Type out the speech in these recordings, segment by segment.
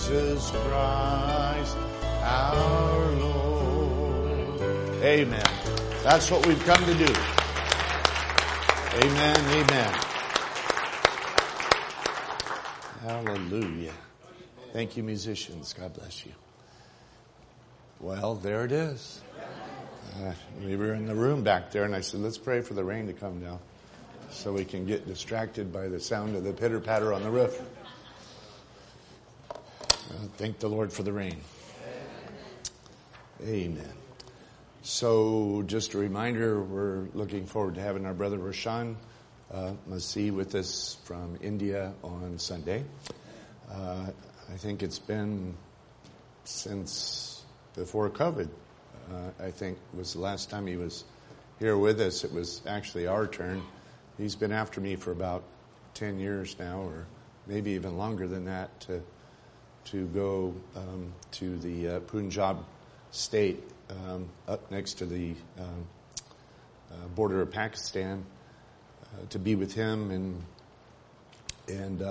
Jesus Christ, our Lord. Amen. That's what we've come to do. Amen, amen. Hallelujah. Thank you, musicians. God bless you. Well, there it is. We were in the room back there, and I said, let's pray for the rain to come down so we can get distracted by the sound of the pitter-patter on the roof. Thank the Lord for the rain. Amen. So, just a reminder, we're looking forward to having our brother Roshan Masih with us from India on Sunday. I think it's been since before COVID. I think was the last time he was here with us. It was actually our turn. He's been after me for about 10 years now, or maybe even longer than that, to go to the Punjab state up next to the border of Pakistan to be with him, and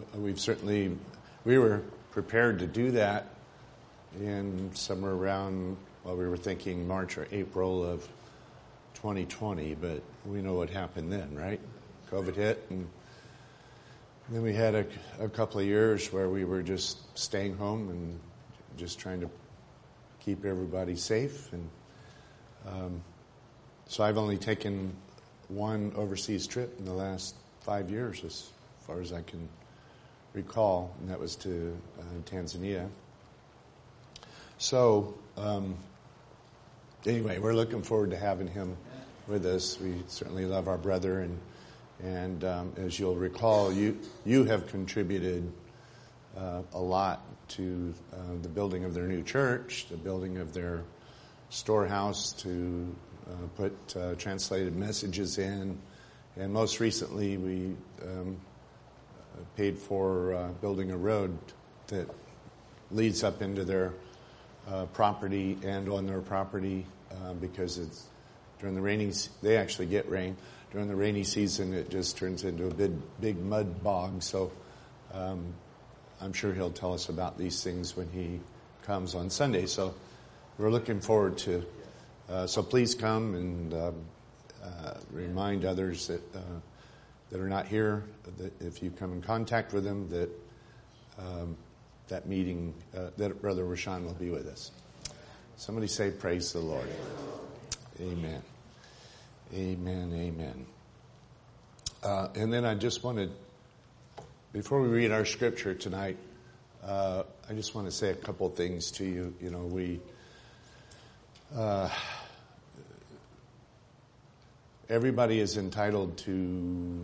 we were prepared to do that in somewhere around, well, we were thinking March or April of 2020, but we know what happened then, right? COVID hit, and then we had a couple of years where we were just staying home and just trying to keep everybody safe. And so I've only taken one overseas trip in the last 5 years, as far as I can recall, and that was to Tanzania. So anyway, we're looking forward to having him with us. We certainly love our brother, and as you'll recall, you have contributed a lot to the building of their new church, the building of their storehouse, to put translated messages in, and most recently we paid for building a road that leads up into their property and on their property, because it's during the rainy, they actually get rain. During the rainy season, it just turns into a big mud bog. So I'm sure he'll tell us about these things when he comes on Sunday. So we're looking forward to. So please come and remind others that are not here, that if you come in contact with them, that meeting, that Brother Roshan will be with us. Somebody say, praise the Lord. Amen. Amen, amen. And then I just wanted, before we read our scripture tonight, I just want to say a couple things to you. You know, everybody is entitled to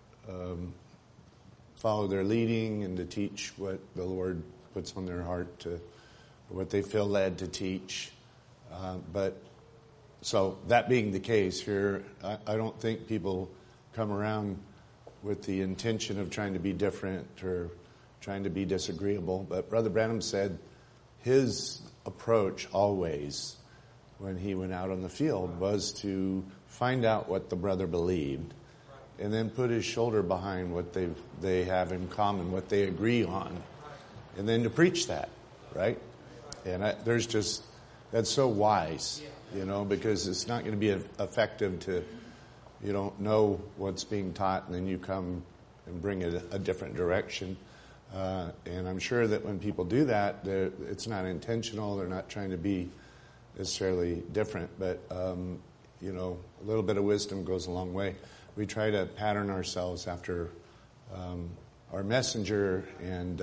follow their leading and to teach what the Lord puts on their heart, to what they feel led to teach. But so that being the case here, I don't think people come around with the intention of trying to be different or trying to be disagreeable. But Brother Branham said his approach always, when he went out on the field, was to find out what the brother believed and then put his shoulder behind what they have in common, what they agree on, and then to preach that, right? And that's so wise, you know, because it's not going to be effective to, you don't know what's being taught and then you come and bring it a different direction. And I'm sure that when people do that, it's not intentional. They're not trying to be necessarily different, but, you know, a little bit of wisdom goes a long way. We try to pattern ourselves after our messenger, and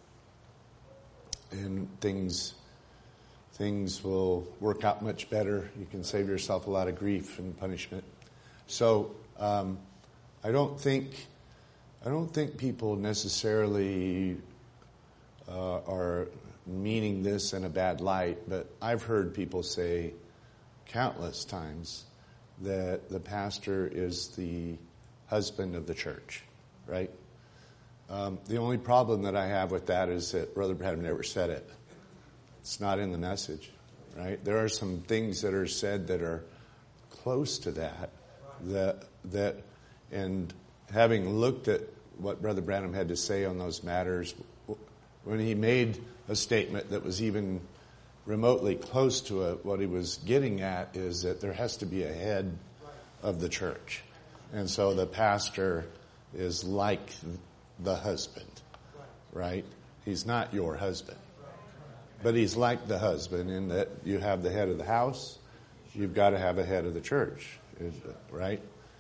things will work out much better. You can save yourself a lot of grief and punishment. So I don't think people necessarily are meaning this in a bad light, but I've heard people say countless times that the pastor is the husband of the church, right? The only problem that I have with that is that Brother Branham never said it. It's not in the message, right? There are some things that are said that are close to that, and having looked at what Brother Branham had to say on those matters, when he made a statement that was even remotely close to it. What he was getting at is that there has to be a head of the church. And so the pastor is like the husband, right? He's not your husband, but he's like the husband in that you have the head of the house, you've got to have a head of the church, right?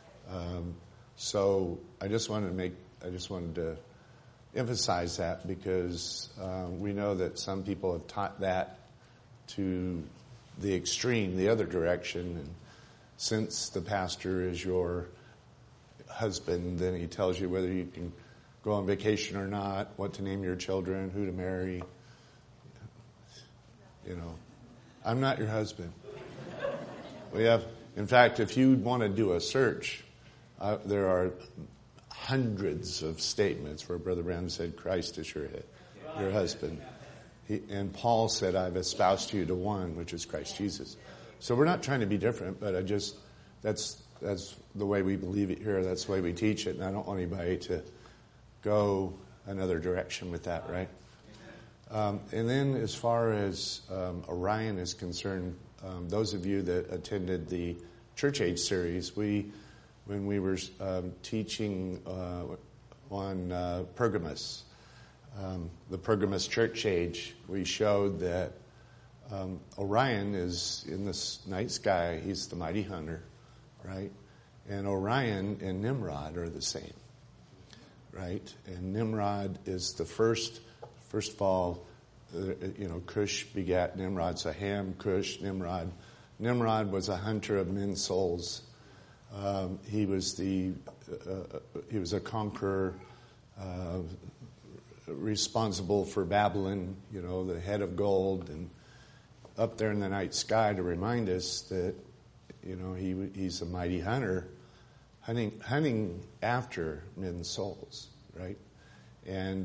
So I just wanted to emphasize that because we know that some people have taught that to the extreme, the other direction. And since the pastor is your husband, then he tells you whether you can go on vacation or not, what to name your children, who to marry. You know, I'm not your husband. In fact, if you want to do a search, there are hundreds of statements where Brother Branham said, Christ is your head, your husband. And Paul said, I've espoused you to one, which is Christ Jesus. So we're not trying to be different, but that's the way we believe it here. That's the way we teach it. And I don't want anybody to go another direction with that, right? And then as far as Orion is concerned, those of you that attended the Church Age series, when we were teaching on Pergamus, the Pergamus Church Age, we showed that Orion is in the night sky. He's the mighty hunter, right? And Orion and Nimrod are the same, right? And Nimrod is the first of all, Cush begat Nimrod. So Ham, Cush, Nimrod. Nimrod was a hunter of men's souls. He was a conqueror, responsible for Babylon, the head of gold, and up there in the night sky to remind us that, he's a mighty hunter, hunting after men's souls, right? And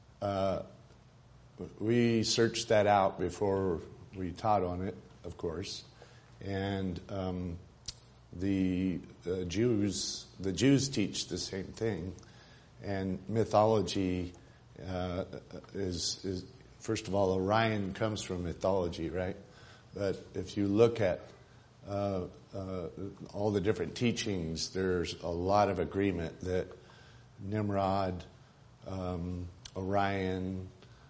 we searched that out before we taught on it, of course, and the Jews teach the same thing, and mythology is first of all, Orion comes from mythology, right? But if you look at all the different teachings, there's a lot of agreement that Nimrod, Orion,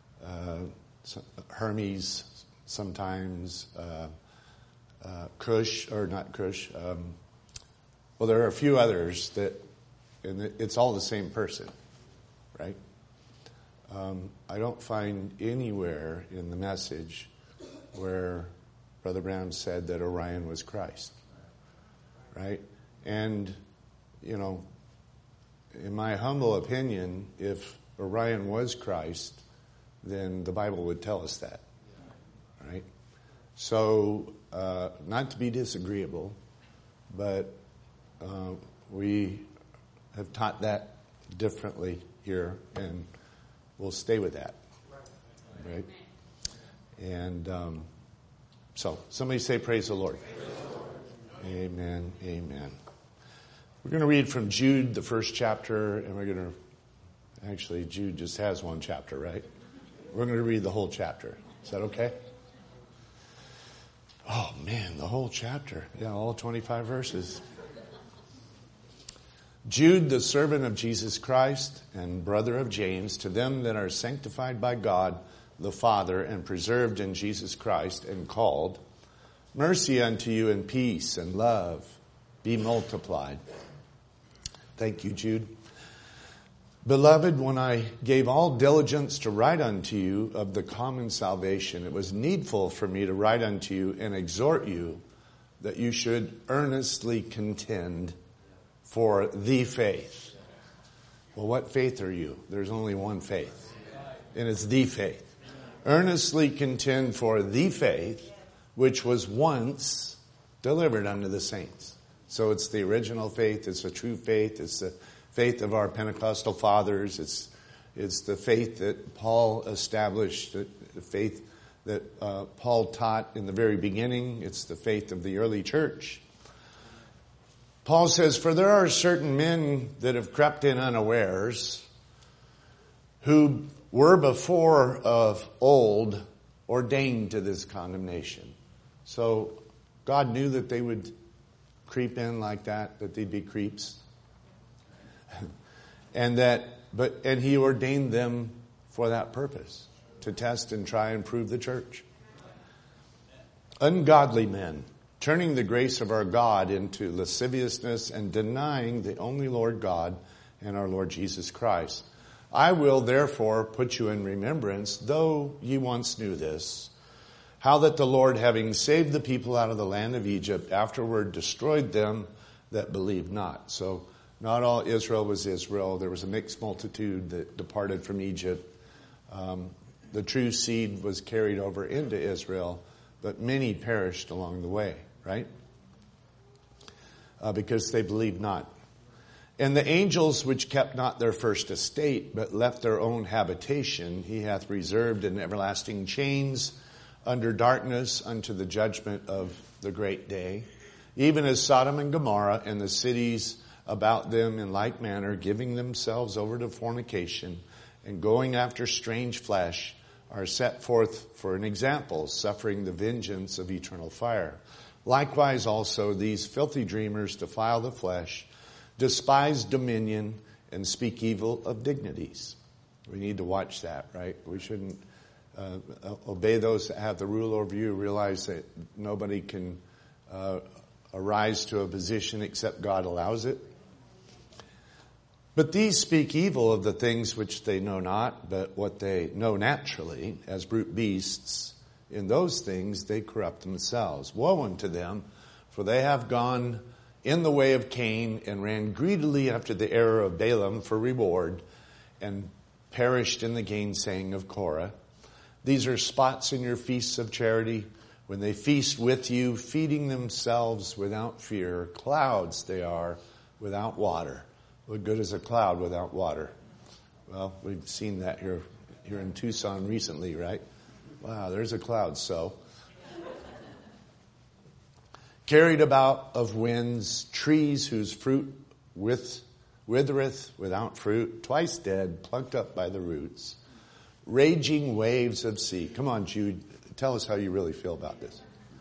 Hermes, sometimes Cush, or not Cush. Well, there are a few others and it's all the same person, right? I don't find anywhere in the message where Brother Branham said that Orion was Christ, right? And, in my humble opinion, if Orion was Christ, then the Bible would tell us that, right? So, not to be disagreeable, but we have taught that differently here, and we'll stay with that, right? And so, somebody say, praise the Lord. Praise the Lord. Amen, amen. We're going to read from Jude, the first chapter, and we're going to, actually, Jude just has one chapter, right? We're going to read the whole chapter. Is that okay? Oh, man, the whole chapter. Yeah, all 25 verses. Jude, the servant of Jesus Christ and brother of James, to them that are sanctified by God the Father and preserved in Jesus Christ and called, mercy unto you and peace and love be multiplied. Thank you, Jude. Beloved, when I gave all diligence to write unto you of the common salvation, it was needful for me to write unto you and exhort you that you should earnestly contend for the faith. Well, what faith are you? There's only one faith, and it's the faith. Earnestly contend for the faith which was once delivered unto the saints. So it's the original faith. It's a true faith. It's the faith of our Pentecostal fathers. It's the faith that Paul established, the faith that Paul taught in the very beginning. It's the faith of the early church. Paul says, for there are certain men that have crept in unawares, who were before of old ordained to this condemnation. So God knew that they would creep in like that they'd be creeps. And he ordained them for that purpose, to test and try and prove the church. Ungodly men, turning the grace of our God into lasciviousness and denying the only Lord God and our Lord Jesus Christ. I will therefore put you in remembrance, though ye once knew this, how that the Lord, having saved the people out of the land of Egypt, afterward destroyed them that believed not. So not all Israel was Israel. There was a mixed multitude that departed from Egypt. The true seed was carried over into Israel, but many perished along the way, right? Because they believed not. And the angels which kept not their first estate, but left their own habitation, he hath reserved in everlasting chains under darkness unto the judgment of the great day, even as Sodom and Gomorrah and the cities about them in like manner, giving themselves over to fornication and going after strange flesh, are set forth for an example, suffering the vengeance of eternal fire. Likewise also these filthy dreamers defile the flesh, despise dominion, and speak evil of dignities. We need to watch that, right? We shouldn't obey those that have the rule over you. Realize that nobody can arise to a position except God allows it. But these speak evil of the things which they know not, but what they know naturally, as brute beasts. In those things they corrupt themselves. Woe unto them, for they have gone in the way of Cain, and ran greedily after the error of Balaam for reward, and perished in the gainsaying of Korah. These are spots in your feasts of charity, when they feast with you, feeding themselves without fear. Clouds they are without water. What good is a cloud without water? Well, we've seen that here in Tucson recently, right? Wow, there's a cloud, so. Carried about of winds, trees whose fruit withereth without fruit, twice dead, plucked up by the roots. Raging waves of sea. Come on, Jude, tell us how you really feel about this.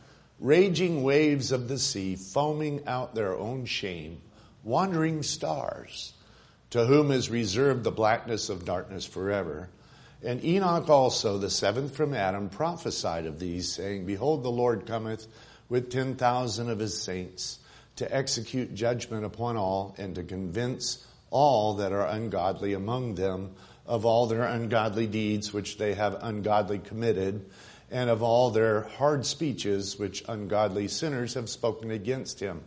Raging waves of the sea, foaming out their own shame. Wandering stars, to whom is reserved the blackness of darkness forever. And Enoch also, the seventh from Adam, prophesied of these, saying, Behold, the Lord cometh with 10,000 of his saints, to execute judgment upon all, and to convince all that are ungodly among them of all their ungodly deeds which they have ungodly committed, and of all their hard speeches which ungodly sinners have spoken against him.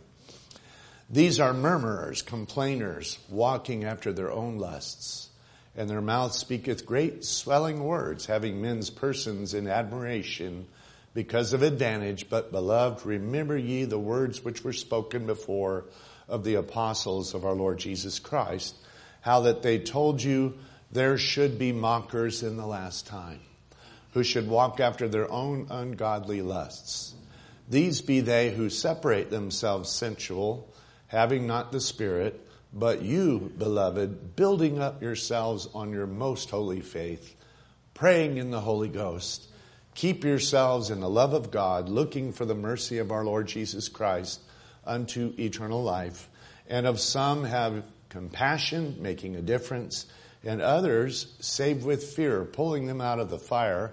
These are murmurers, complainers, walking after their own lusts. And their mouth speaketh great swelling words, having men's persons in admiration because of advantage. But, beloved, remember ye the words which were spoken before of the apostles of our Lord Jesus Christ, how that they told you there should be mockers in the last time, who should walk after their own ungodly lusts. These be they who separate themselves sensual, having not the Spirit, but you, beloved, building up yourselves on your most holy faith, praying in the Holy Ghost. Keep yourselves in the love of God, looking for the mercy of our Lord Jesus Christ unto eternal life. And of some have compassion, making a difference, and others save with fear, pulling them out of the fire,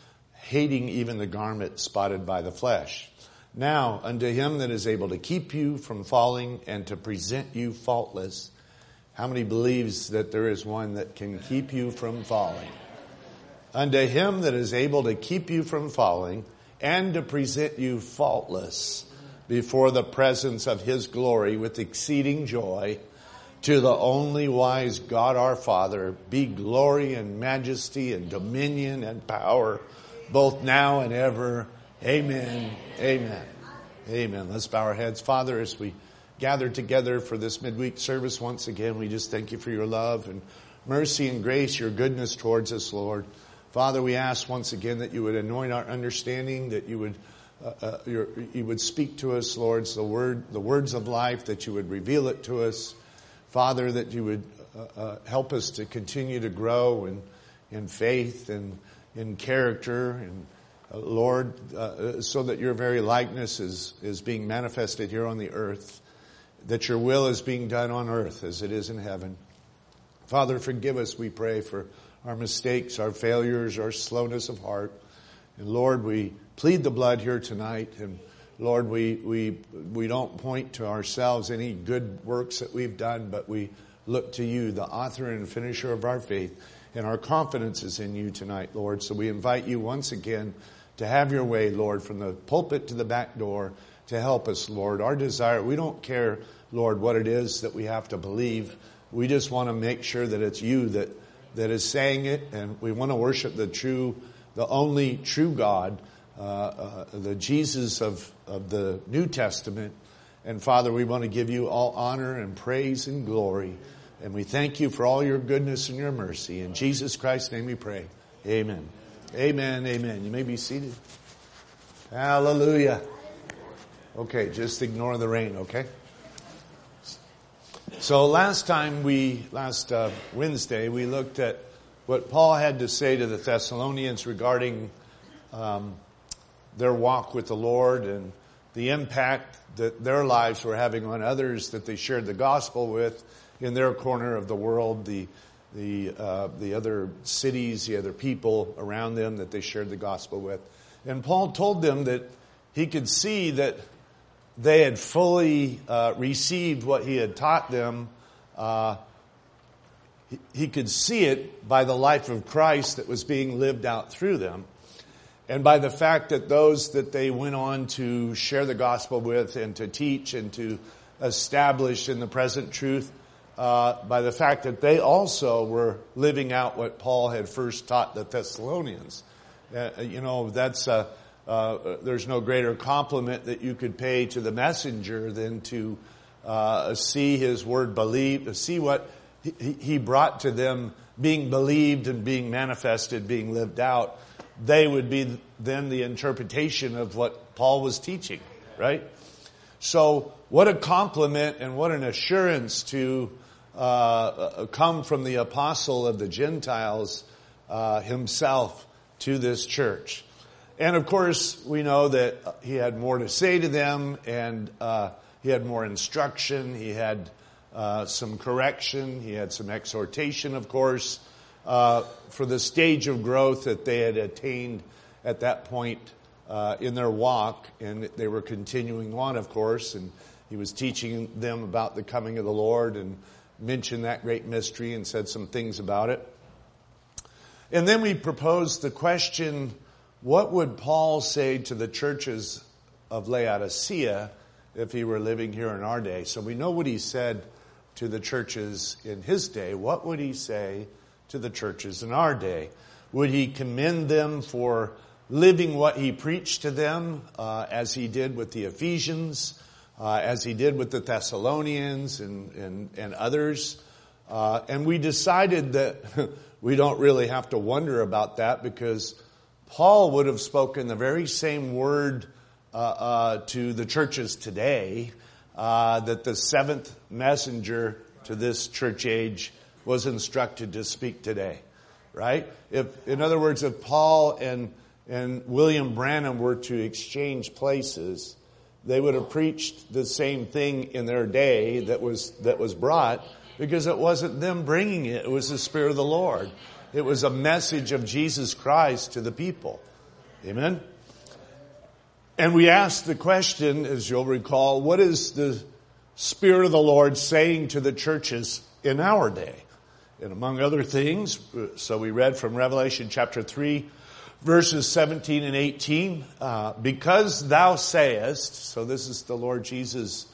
hating even the garment spotted by the flesh. Now, unto him that is able to keep you from falling and to present you faultless. How many believes that there is one that can keep you from falling? Unto him that is able to keep you from falling and to present you faultless before the presence of his glory with exceeding joy, to the only wise God our Father, be glory and majesty and dominion and power, both now and ever. Amen. Amen. Amen. Let's bow our heads. Father, as we gather together for this midweek service once again, we just thank you for your love and mercy and grace, your goodness towards us, Lord. Father, we ask once again that you would anoint our understanding, that you would speak to us, Lord, the words of life, that you would reveal it to us. Father, that you would help us to continue to grow in faith and in character, and Lord, so that your very likeness is being manifested here on the earth, that your will is being done on earth as it is in heaven. Father, forgive us, we pray, for our mistakes, our failures, our slowness of heart. And Lord, we plead the blood here tonight. And Lord, we don't point to ourselves any good works that we've done, but we look to you, the author and finisher of our faith. And our confidence is in you tonight, Lord. So we invite you once again to have your way, Lord, from the pulpit to the back door, to help us, Lord. Our desire, we don't care, Lord, what it is that we have to believe. We just want to make sure that it's you that is saying it, and we want to worship the only true God, the Jesus of the New Testament. And Father, we want to give you all honor and praise and glory. And we thank you for all your goodness and your mercy. In Jesus Christ's name we pray. Amen. Amen, amen. You may be seated. Hallelujah. Okay, just ignore the rain, okay? So last Wednesday, we looked at what Paul had to say to the Thessalonians regarding their walk with the Lord and the impact that their lives were having on others that they shared the gospel with in their corner of the world, the other cities, the other people around them that they shared the gospel with. And Paul told them that he could see that they had fully received what he had taught them. He could see it by the life of Christ that was being lived out through them, and by the fact that those that they went on to share the gospel with and to teach and to establish in the present truth, by the fact that they also were living out what Paul had first taught the Thessalonians. That's there's no greater compliment that you could pay to the messenger than to see his word believed, see what he brought to them being believed and being manifested, being lived out. They would be then the interpretation of what Paul was teaching, right? So what a compliment and what an assurance to come from the apostle of the Gentiles himself to this church. And of course, we know that he had more to say to them, and he had more instruction, he had some correction, he had some exhortation, of course, for the stage of growth that they had attained at that point in their walk. And they were continuing on, of course, and he was teaching them about the coming of the Lord and mentioned that great mystery and said some things about it. And then we proposed the question, what would Paul say to the churches of Laodicea if he were living here in our day? So we know what he said to the churches in his day. What would he say to the churches in our day? Would he commend them for living what he preached to them, as he did with the Ephesians, as he did with the Thessalonians and others? And we decided that we don't really have to wonder about that, because Paul would have spoken the very same word to the churches today that the seventh messenger to this church age was instructed to speak today, right? In other words, if Paul and William Branham were to exchange places, they would have preached the same thing in their day that was brought, because it wasn't them bringing it. It was the Spirit of the Lord. It was a message of Jesus Christ to the people. Amen? And we asked the question, as you'll recall, what is the Spirit of the Lord saying to the churches in our day? And among other things, so we read from Revelation chapter 3, verses 17 and 18, because thou sayest, so this is the Lord Jesus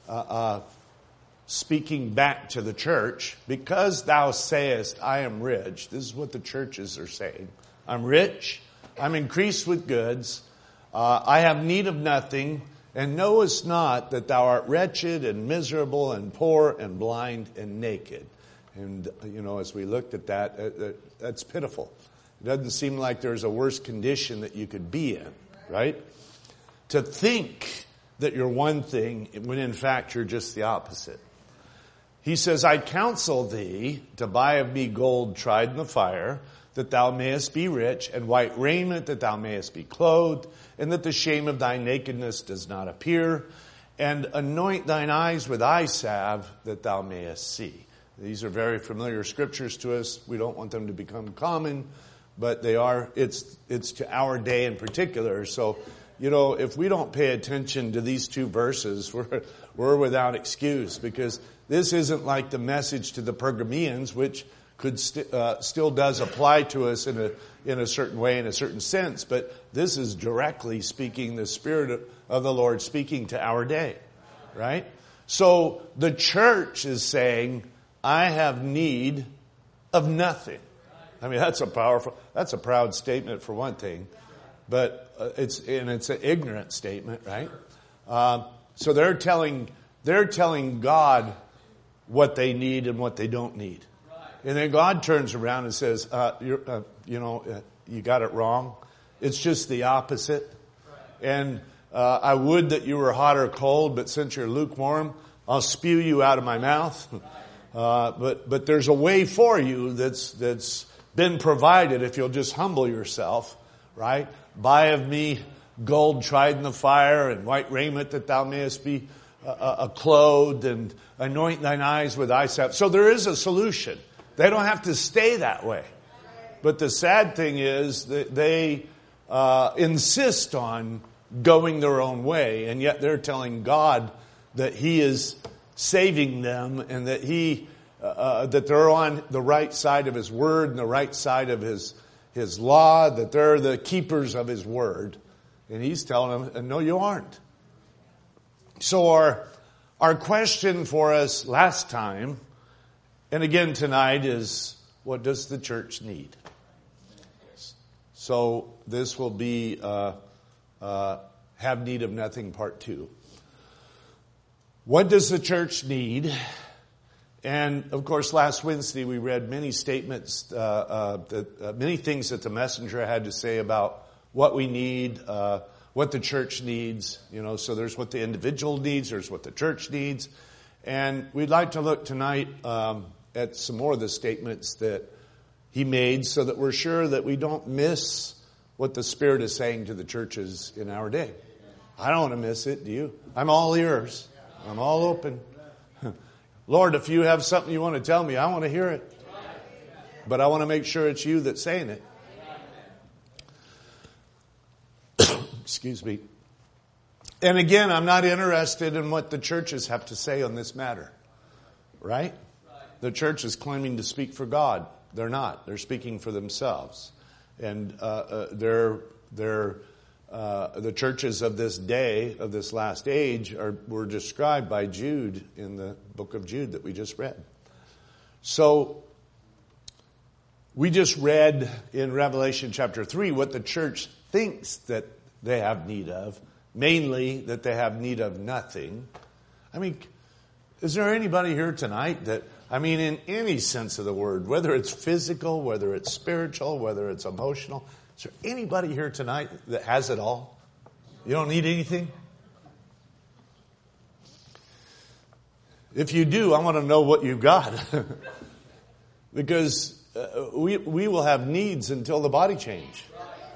speaking back to the church, because thou sayest, I am rich. This is what the churches are saying. I'm rich, I'm increased with goods, I have need of nothing, and knowest not that thou art wretched and miserable and poor and blind and naked. And, as we looked at that, that's pitiful. It doesn't seem like there's a worse condition that you could be in, right? To think that you're one thing when in fact you're just the opposite. He says, I counsel thee to buy of me gold tried in the fire, that thou mayest be rich, and white raiment, that thou mayest be clothed, and that the shame of thy nakedness does not appear, and anoint thine eyes with eye salve, that thou mayest see. These are very familiar scriptures to us. We don't want them to become common, but they are. It's to our day in particular. So, if we don't pay attention to these two verses, we're without excuse, because this isn't like the message to the Pergameans, which could still does apply to us in a certain way, in a certain sense. But this is directly speaking, the Spirit of the Lord speaking to our day, right? So the church is saying, I have need of nothing. I mean, that's a proud statement for one thing, but it's an ignorant statement, right? So they're telling God what they need and what they don't need. And then God turns around and says, you got it wrong. It's just the opposite. And I would that you were hot or cold, but since you're lukewarm, I'll spew you out of my mouth. But there's a way for you that's been provided if you'll just humble yourself, right? Buy of me gold tried in the fire, and white raiment, that thou mayest be clothed, and anoint thine eyes with eye salve. So there is a solution. They don't have to stay that way. But the sad thing is that they insist on going their own way, and yet they're telling God that He is saving them, and that that they're on the right side of His Word and the right side of His law, that they're the keepers of His Word. And He's telling them, no, you aren't. So our question for us last time, and again tonight, is, what does the church need? So this will be Have Need of Nothing Part 2. What does the church need? And of course, last Wednesday we read many statements, many things that the messenger had to say about what we need, what the church needs. So there's what the individual needs, there's what the church needs. And we'd like to look tonight at some more of the statements that he made, so that we're sure that we don't miss what the Spirit is saying to the churches in our day. I don't want to miss it, do you? I'm all ears. I'm all open. Lord, if you have something you want to tell me, I want to hear it. But I want to make sure it's you that's saying it. Excuse me. And again, I'm not interested in what the churches have to say on this matter. Right? The church is claiming to speak for God. They're not. They're speaking for themselves. And the churches of this day, of this last age, were described by Jude in the book of Jude that we just read. So we just read in Revelation chapter 3 what the church thinks that they have need of. Mainly that they have need of nothing. I mean, is there anybody here tonight that, in any sense of the word, whether it's physical, whether it's spiritual, whether it's emotional, is there anybody here tonight that has it all? You don't need anything? If you do, I want to know what you've got. Because we will have needs until the body change.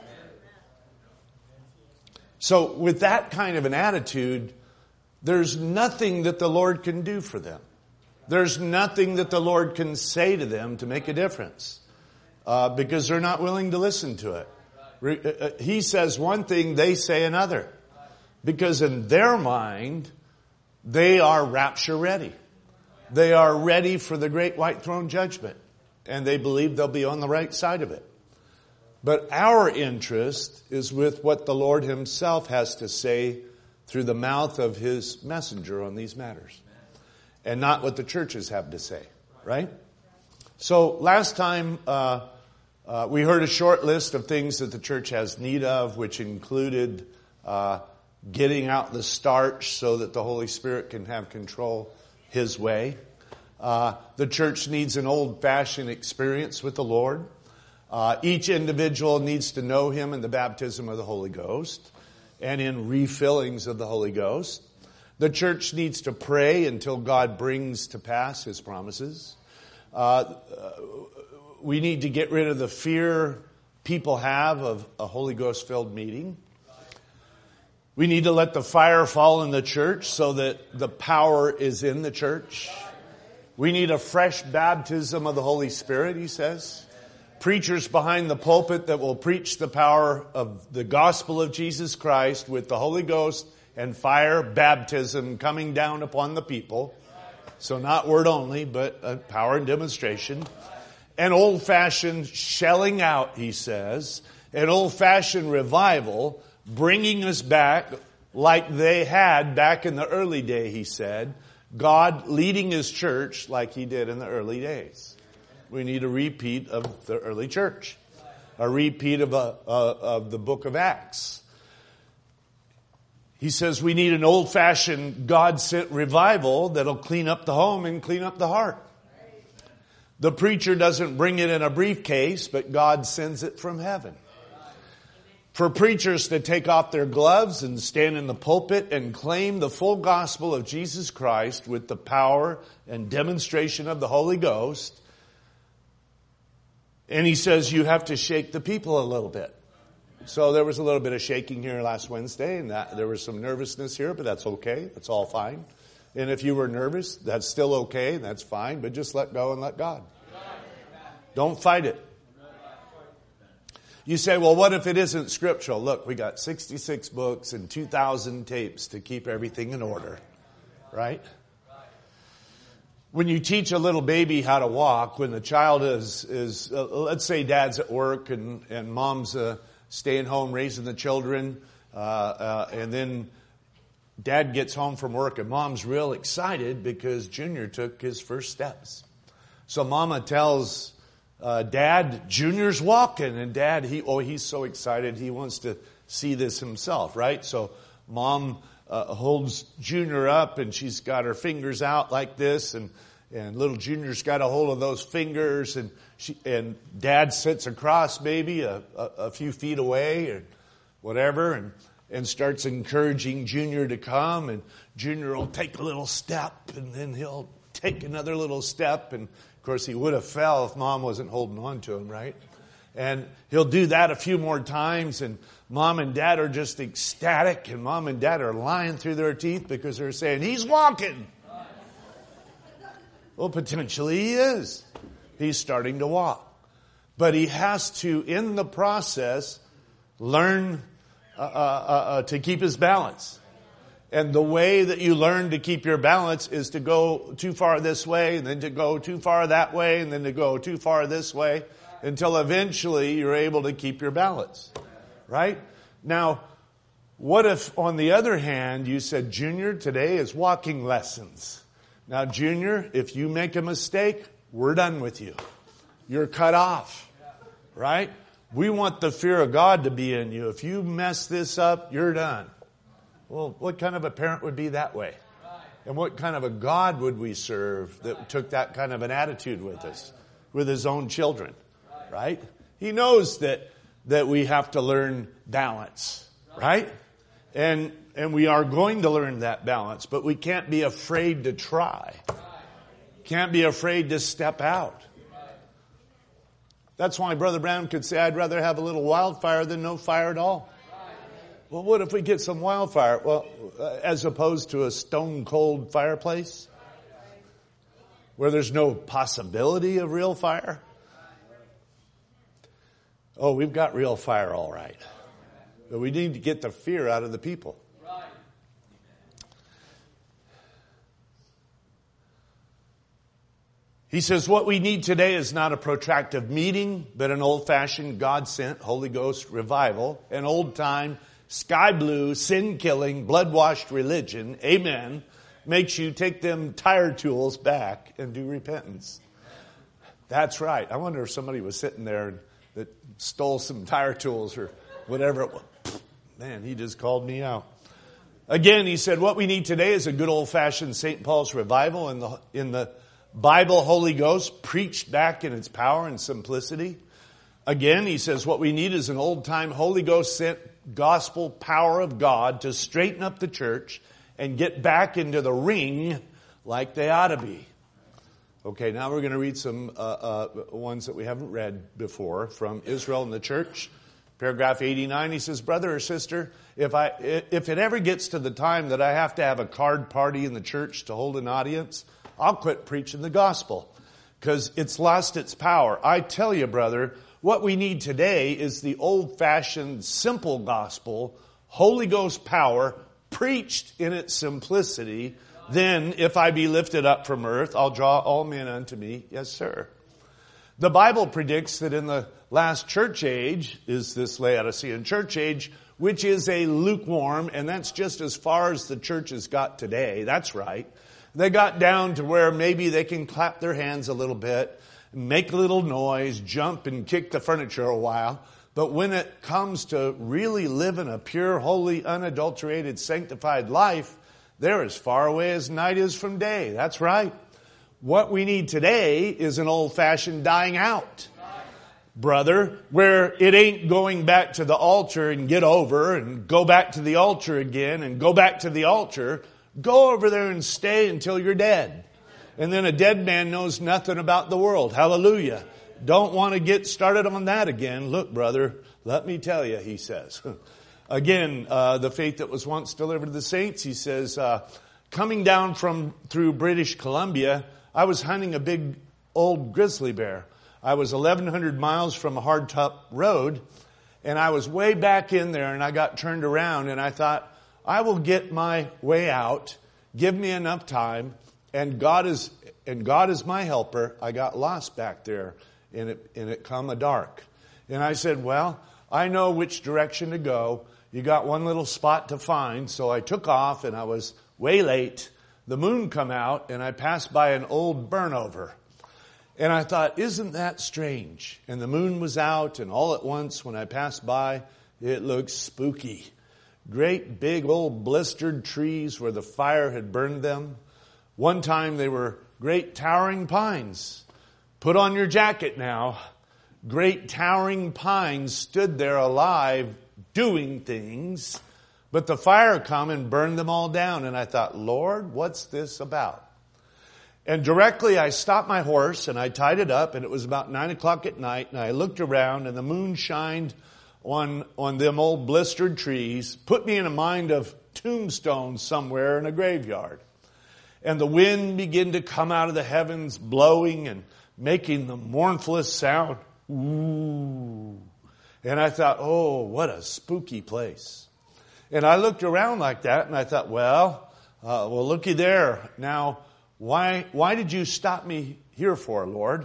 So with that kind of an attitude, there's nothing that the Lord can do for them. There's nothing that the Lord can say to them to make a difference. Because they're not willing to listen to it. He says one thing, they say another. Because in their mind, they are rapture ready. They are ready for the great white throne judgment. And they believe they'll be on the right side of it. But our interest is with what the Lord Himself has to say through the mouth of His messenger on these matters. And not what the churches have to say. Right? So last time we heard a short list of things that the church has need of, which included getting out the starch so that the Holy Spirit can have control His way. The church needs an old-fashioned experience with the Lord. Each individual needs to know Him in the baptism of the Holy Ghost and in refillings of the Holy Ghost. The church needs to pray until God brings to pass His promises. We need to get rid of the fear people have of a Holy Ghost-filled meeting. We need to let the fire fall in the church so that the power is in the church. We need a fresh baptism of the Holy Spirit, he says. Preachers behind the pulpit that will preach the power of the gospel of Jesus Christ with the Holy Ghost and fire baptism coming down upon the people. So not word only, but power and demonstration. An old-fashioned shelling out, he says. An old-fashioned revival, bringing us back like they had back in the early day, he said. God leading His church like He did in the early days. We need a repeat of the early church. A repeat of the book of Acts. He says we need an old-fashioned God-sent revival that'll clean up the home and clean up the heart. The preacher doesn't bring it in a briefcase, but God sends it from heaven. For preachers to take off their gloves and stand in the pulpit and claim the full gospel of Jesus Christ with the power and demonstration of the Holy Ghost. And he says you have to shake the people a little bit. So there was a little bit of shaking here last Wednesday, and there was some nervousness here, but that's okay. That's all fine. And if you were nervous, that's still okay. That's fine. But just let go and let God. Don't fight it. You say, well, what if it isn't scriptural? Look, we got 66 books and 2,000 tapes to keep everything in order. Right? When you teach a little baby how to walk, when the child is let's say dad's at work and mom's staying home raising the children, and then dad gets home from work and mom's real excited because Junior took his first steps. So mama tells Dad, Junior's walking, and Dad, he's so excited he wants to see this himself, right? So Mom holds Junior up, and she's got her fingers out like this, and little Junior's got a hold of those fingers, and Dad sits across maybe a few feet away or whatever, and starts encouraging Junior to come, and Junior will take a little step, and then he'll take another little step, and of course, he would have fell if Mom wasn't holding on to him, right? And he'll do that a few more times, and Mom and Dad are just ecstatic, and Mom and Dad are lying through their teeth because they're saying, he's walking. Well, potentially he is. He's starting to walk. But he has to, in the process, learn to keep his balance. And the way that you learn to keep your balance is to go too far this way, and then to go too far that way, and then to go too far this way, until eventually you're able to keep your balance. Right? Now, what if, on the other hand, you said, Junior, today is walking lessons. Now, Junior, if you make a mistake, we're done with you. You're cut off. Right? We want the fear of God to be in you. If you mess this up, you're done. Well, what kind of a parent would be that way? And what kind of a God would we serve that took that kind of an attitude with us, with His own children? Right? He knows that we have to learn balance. Right? And we are going to learn that balance, but we can't be afraid to try. Can't be afraid to step out. That's why Brother Brown could say, I'd rather have a little wildfire than no fire at all. Well, what if we get some wildfire? Well, as opposed to a stone cold fireplace where there's no possibility of real fire. Oh, we've got real fire, all right. But we need to get the fear out of the people. He says what we need today is not a protracted meeting, but an old-fashioned, God-sent, Holy Ghost revival, an old-time, sky blue, sin-killing, blood-washed religion, amen, makes you take them tire tools back and do repentance. That's right. I wonder if somebody was sitting there that stole some tire tools or whatever it was. Man, he just called me out. Again, he said what we need today is a good old-fashioned St. Paul's revival in the Bible Holy Ghost preached back in its power and simplicity. Again, he says what we need is an old-time Holy Ghost sent gospel power of God to straighten up the church and get back into the ring like they ought to be. Okay, now we're going to read some ones that we haven't read before from Israel and the Church. Paragraph 89, he says, brother or sister, if it ever gets to the time that I have to have a card party in the church to hold an audience, I'll quit preaching the gospel because it's lost its power. I tell you, brother, what we need today is the old-fashioned, simple gospel, Holy Ghost power, preached in its simplicity. Then, if I be lifted up from earth, I'll draw all men unto me. Yes, sir. The Bible predicts that in the last church age is this Laodicean church age, which is a lukewarm, and that's just as far as the church has got today. That's right. They got down to where maybe they can clap their hands a little bit, make a little noise, jump and kick the furniture a while. But when it comes to really living a pure, holy, unadulterated, sanctified life, they're as far away as night is from day. That's right. What we need today is an old-fashioned dying out, brother, where it ain't going back to the altar and get over and go back to the altar again and go back to the altar. Go over there and stay until you're dead. And then a dead man knows nothing about the world. Hallelujah. Don't want to get started on that again. Look, brother, let me tell you, he says. Again, the faith that was once delivered to the saints, he says, coming down through British Columbia, I was hunting a big old grizzly bear. I was 1,100 miles from a hardtop road, and I was way back in there, and I got turned around, and I thought, I will get my way out. Give me enough time, and God is my helper. I got lost back there, and it come a dark. And I said, well, I know which direction to go. You got one little spot to find. So I took off, and I was way late. The moon come out, and I passed by an old burnover. And I thought, isn't that strange? And the moon was out, and all at once when I passed by, it looked spooky. Great big old blistered trees where the fire had burned them. One time they were great towering pines. Put on your jacket now. Great towering pines stood there alive, doing things. But the fire come and burned them all down. And I thought, Lord, what's this about? And directly I stopped my horse and I tied it up, and it was about 9 o'clock at night, and I looked around and the moon shined on them old blistered trees, put me in a mind of tombstones somewhere in a graveyard. And the wind began to come out of the heavens, blowing and making the mournfulest sound. Ooh. And I thought, oh, what a spooky place. And I looked around like that, and I thought, well, looky there. Now, why did you stop me here for, Lord?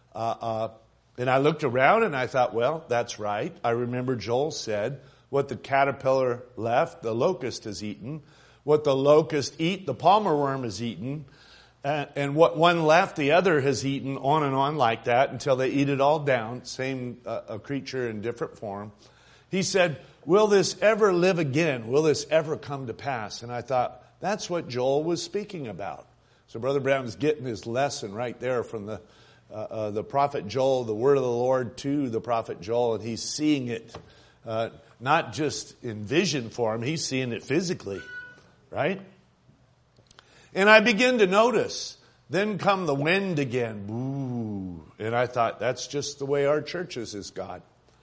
And I looked around and I thought, well, that's right. I remember Joel said, what the caterpillar left, the locust has eaten. What the locust eat, the palmer worm has eaten. And what one left, the other has eaten, on and on like that until they eat it all down. Same a creature in different form. He said, will this ever live again? Will this ever come to pass? And I thought, that's what Joel was speaking about. So Brother Brown's getting his lesson right there from the prophet Joel, the word of the Lord to the prophet Joel, and he's seeing it not just in vision form, he's seeing it physically, right? And I begin to notice, then come the wind again, ooh, and I thought, that's just the way our churches is, God.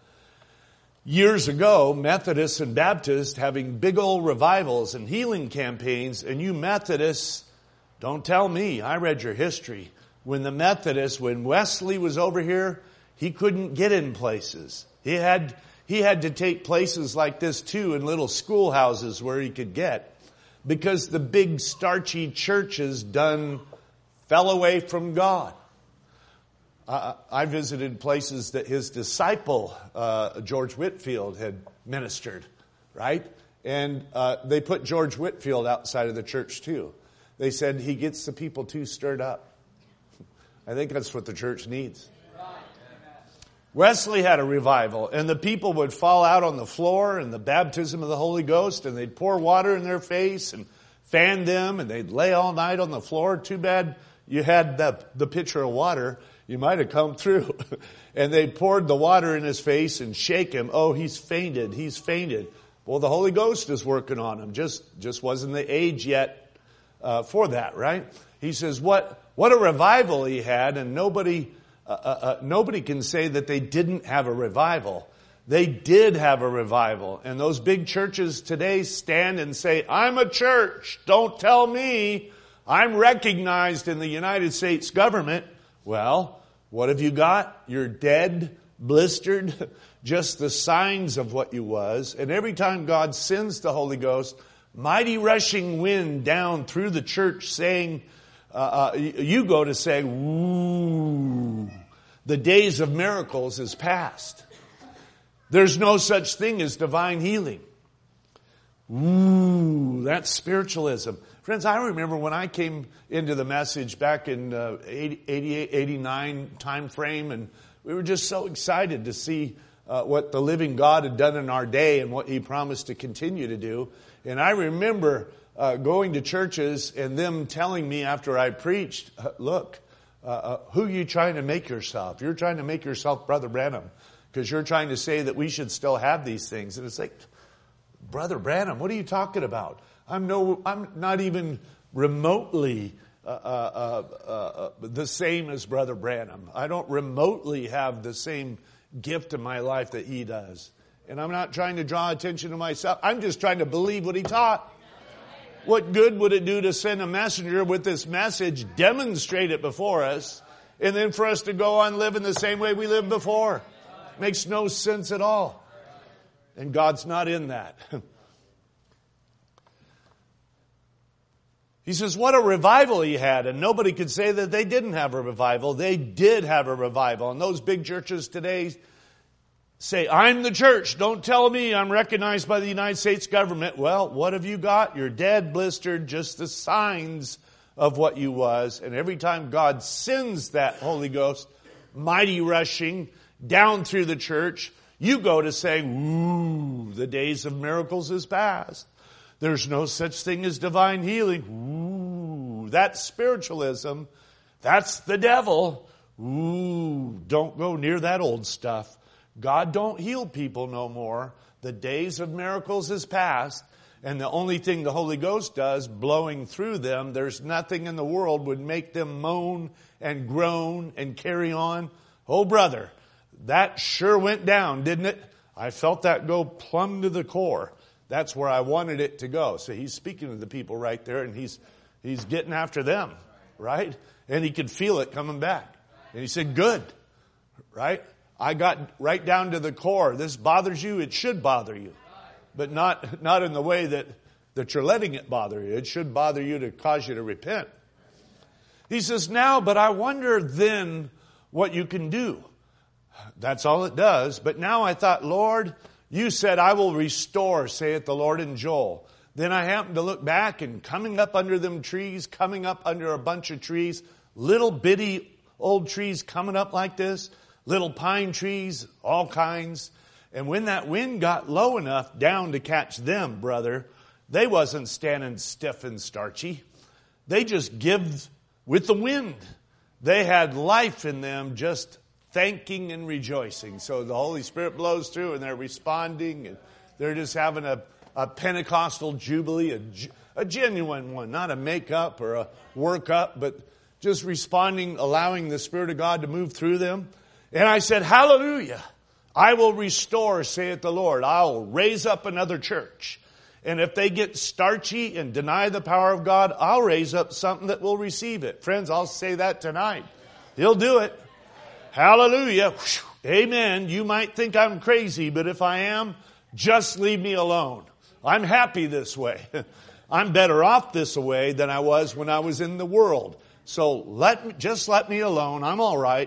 Years ago, Methodists and Baptists having big old revivals and healing campaigns, and you Methodists, don't tell me, I read your history. When Wesley was over here, he couldn't get in places. He had to take places like this too, in little schoolhouses where he could get, because the big starchy churches fell away from God. I visited places that his disciple, George Whitefield, had ministered, right? And they put George Whitefield outside of the church too. They said he gets the people too stirred up. I think that's what the church needs. Wesley had a revival, and the people would fall out on the floor in the baptism of the Holy Ghost, and they'd pour water in their face and fan them, and they'd lay all night on the floor. Too bad you had the pitcher of water. You might have come through. And they poured the water in his face and shake him. Oh, he's fainted. He's fainted. Well, the Holy Ghost is working on them. Just wasn't the age yet for that, right? He says, what a revival he had, and nobody can say that they didn't have a revival. They did have a revival. And those big churches today stand and say, I'm a church. Don't tell me. I'm recognized in the United States government. Well, what have you got? You're dead, blistered, just the signs of what you was. And every time God sends the Holy Ghost, mighty rushing wind down through the church saying, you go to say, ooh, the days of miracles is past. There's no such thing as divine healing. Ooh, that's spiritualism. Friends, I remember when I came into the message back in 88, 89 time frame, and we were just so excited to see what the living God had done in our day and what He promised to continue to do. And I remember going to churches and them telling me after I preached, look, who are you trying to make yourself? You're trying to make yourself Brother Branham because you're trying to say that we should still have these things. And it's like, Brother Branham, what are you talking about? I'm not even remotely the same as Brother Branham. I don't remotely have the same gift in my life that he does. And I'm not trying to draw attention to myself. I'm just trying to believe what he taught. What good would it do to send a messenger with this message, demonstrate it before us, and then for us to go on living the same way we lived before? Makes no sense at all. And God's not in that. He says, what a revival he had. And nobody could say that they didn't have a revival. They did have a revival. And those big churches today say, I'm the church. Don't tell me I'm recognized by the United States government. Well, what have you got? You're dead, blistered, just the signs of what you was. And every time God sends that Holy Ghost, mighty rushing down through the church, you go to say, ooh, the days of miracles is past. There's no such thing as divine healing. Ooh, that's spiritualism. That's the devil. Ooh, don't go near that old stuff. God don't heal people no more. The days of miracles is past. And the only thing the Holy Ghost does, blowing through them, there's nothing in the world would make them moan and groan and carry on. Oh, brother, that sure went down, didn't it? I felt that go plumb to the core. That's where I wanted it to go. So he's speaking to the people right there, and he's getting after them, right? And he could feel it coming back. And he said, good, right? I got right down to the core. This bothers you, it should bother you. But not in the way that you're letting it bother you. It should bother you to cause you to repent. He says, now, but I wonder then what you can do. That's all it does. But now I thought, Lord, you said, I will restore, saith the Lord in Joel. Then I happened to look back, and coming up under them trees, coming up under a bunch of trees, little bitty old trees coming up like this, little pine trees, all kinds. And when that wind got low enough down to catch them, brother, they wasn't standing stiff and starchy. They just give with the wind. They had life in them, just thanking and rejoicing. So the Holy Spirit blows through and they're responding, and they're just having a Pentecostal jubilee, a genuine one, not a make-up or a work-up, but just responding, allowing the Spirit of God to move through them. And I said, hallelujah, I will restore, saith the Lord. I'll raise up another church. And if they get starchy and deny the power of God, I'll raise up something that will receive it. Friends, I'll say that tonight. He'll do it. Hallelujah. Amen. You might think I'm crazy, but if I am, just leave me alone. I'm happy this way. I'm better off this way than I was when I was in the world. So just let me alone. I'm all right.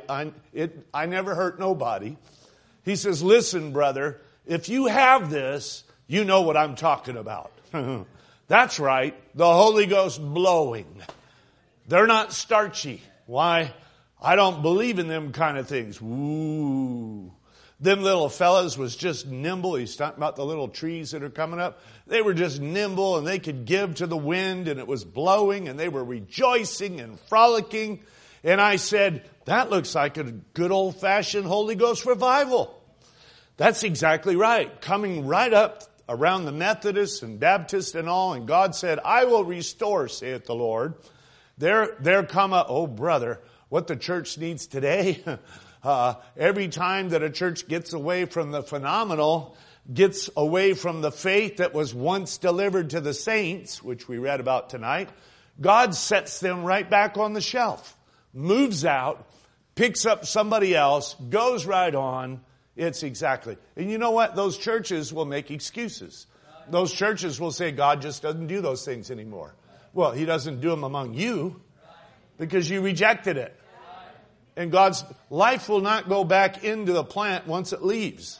I never hurt nobody. He says, listen, brother, if you have this, you know what I'm talking about. That's right. The Holy Ghost blowing. They're not starchy. Why? I don't believe in them kind of things. Ooh. Them little fellas was just nimble. He's talking about the little trees that are coming up. They were just nimble, and they could give to the wind, and it was blowing, and they were rejoicing and frolicking. And I said, that looks like a good old-fashioned Holy Ghost revival. That's exactly right. Coming right up around the Methodists and Baptists and all, and God said, I will restore, saith the Lord. There come oh brother, what the church needs today, every time that a church gets away from the phenomenal, gets away from the faith that was once delivered to the saints, which we read about tonight, God sets them right back on the shelf, moves out, picks up somebody else, goes right on. It's exactly. And you know what? Those churches will make excuses. Those churches will say, God just doesn't do those things anymore. Well, He doesn't do them among you because you rejected it. And God's life will not go back into the plant once it leaves.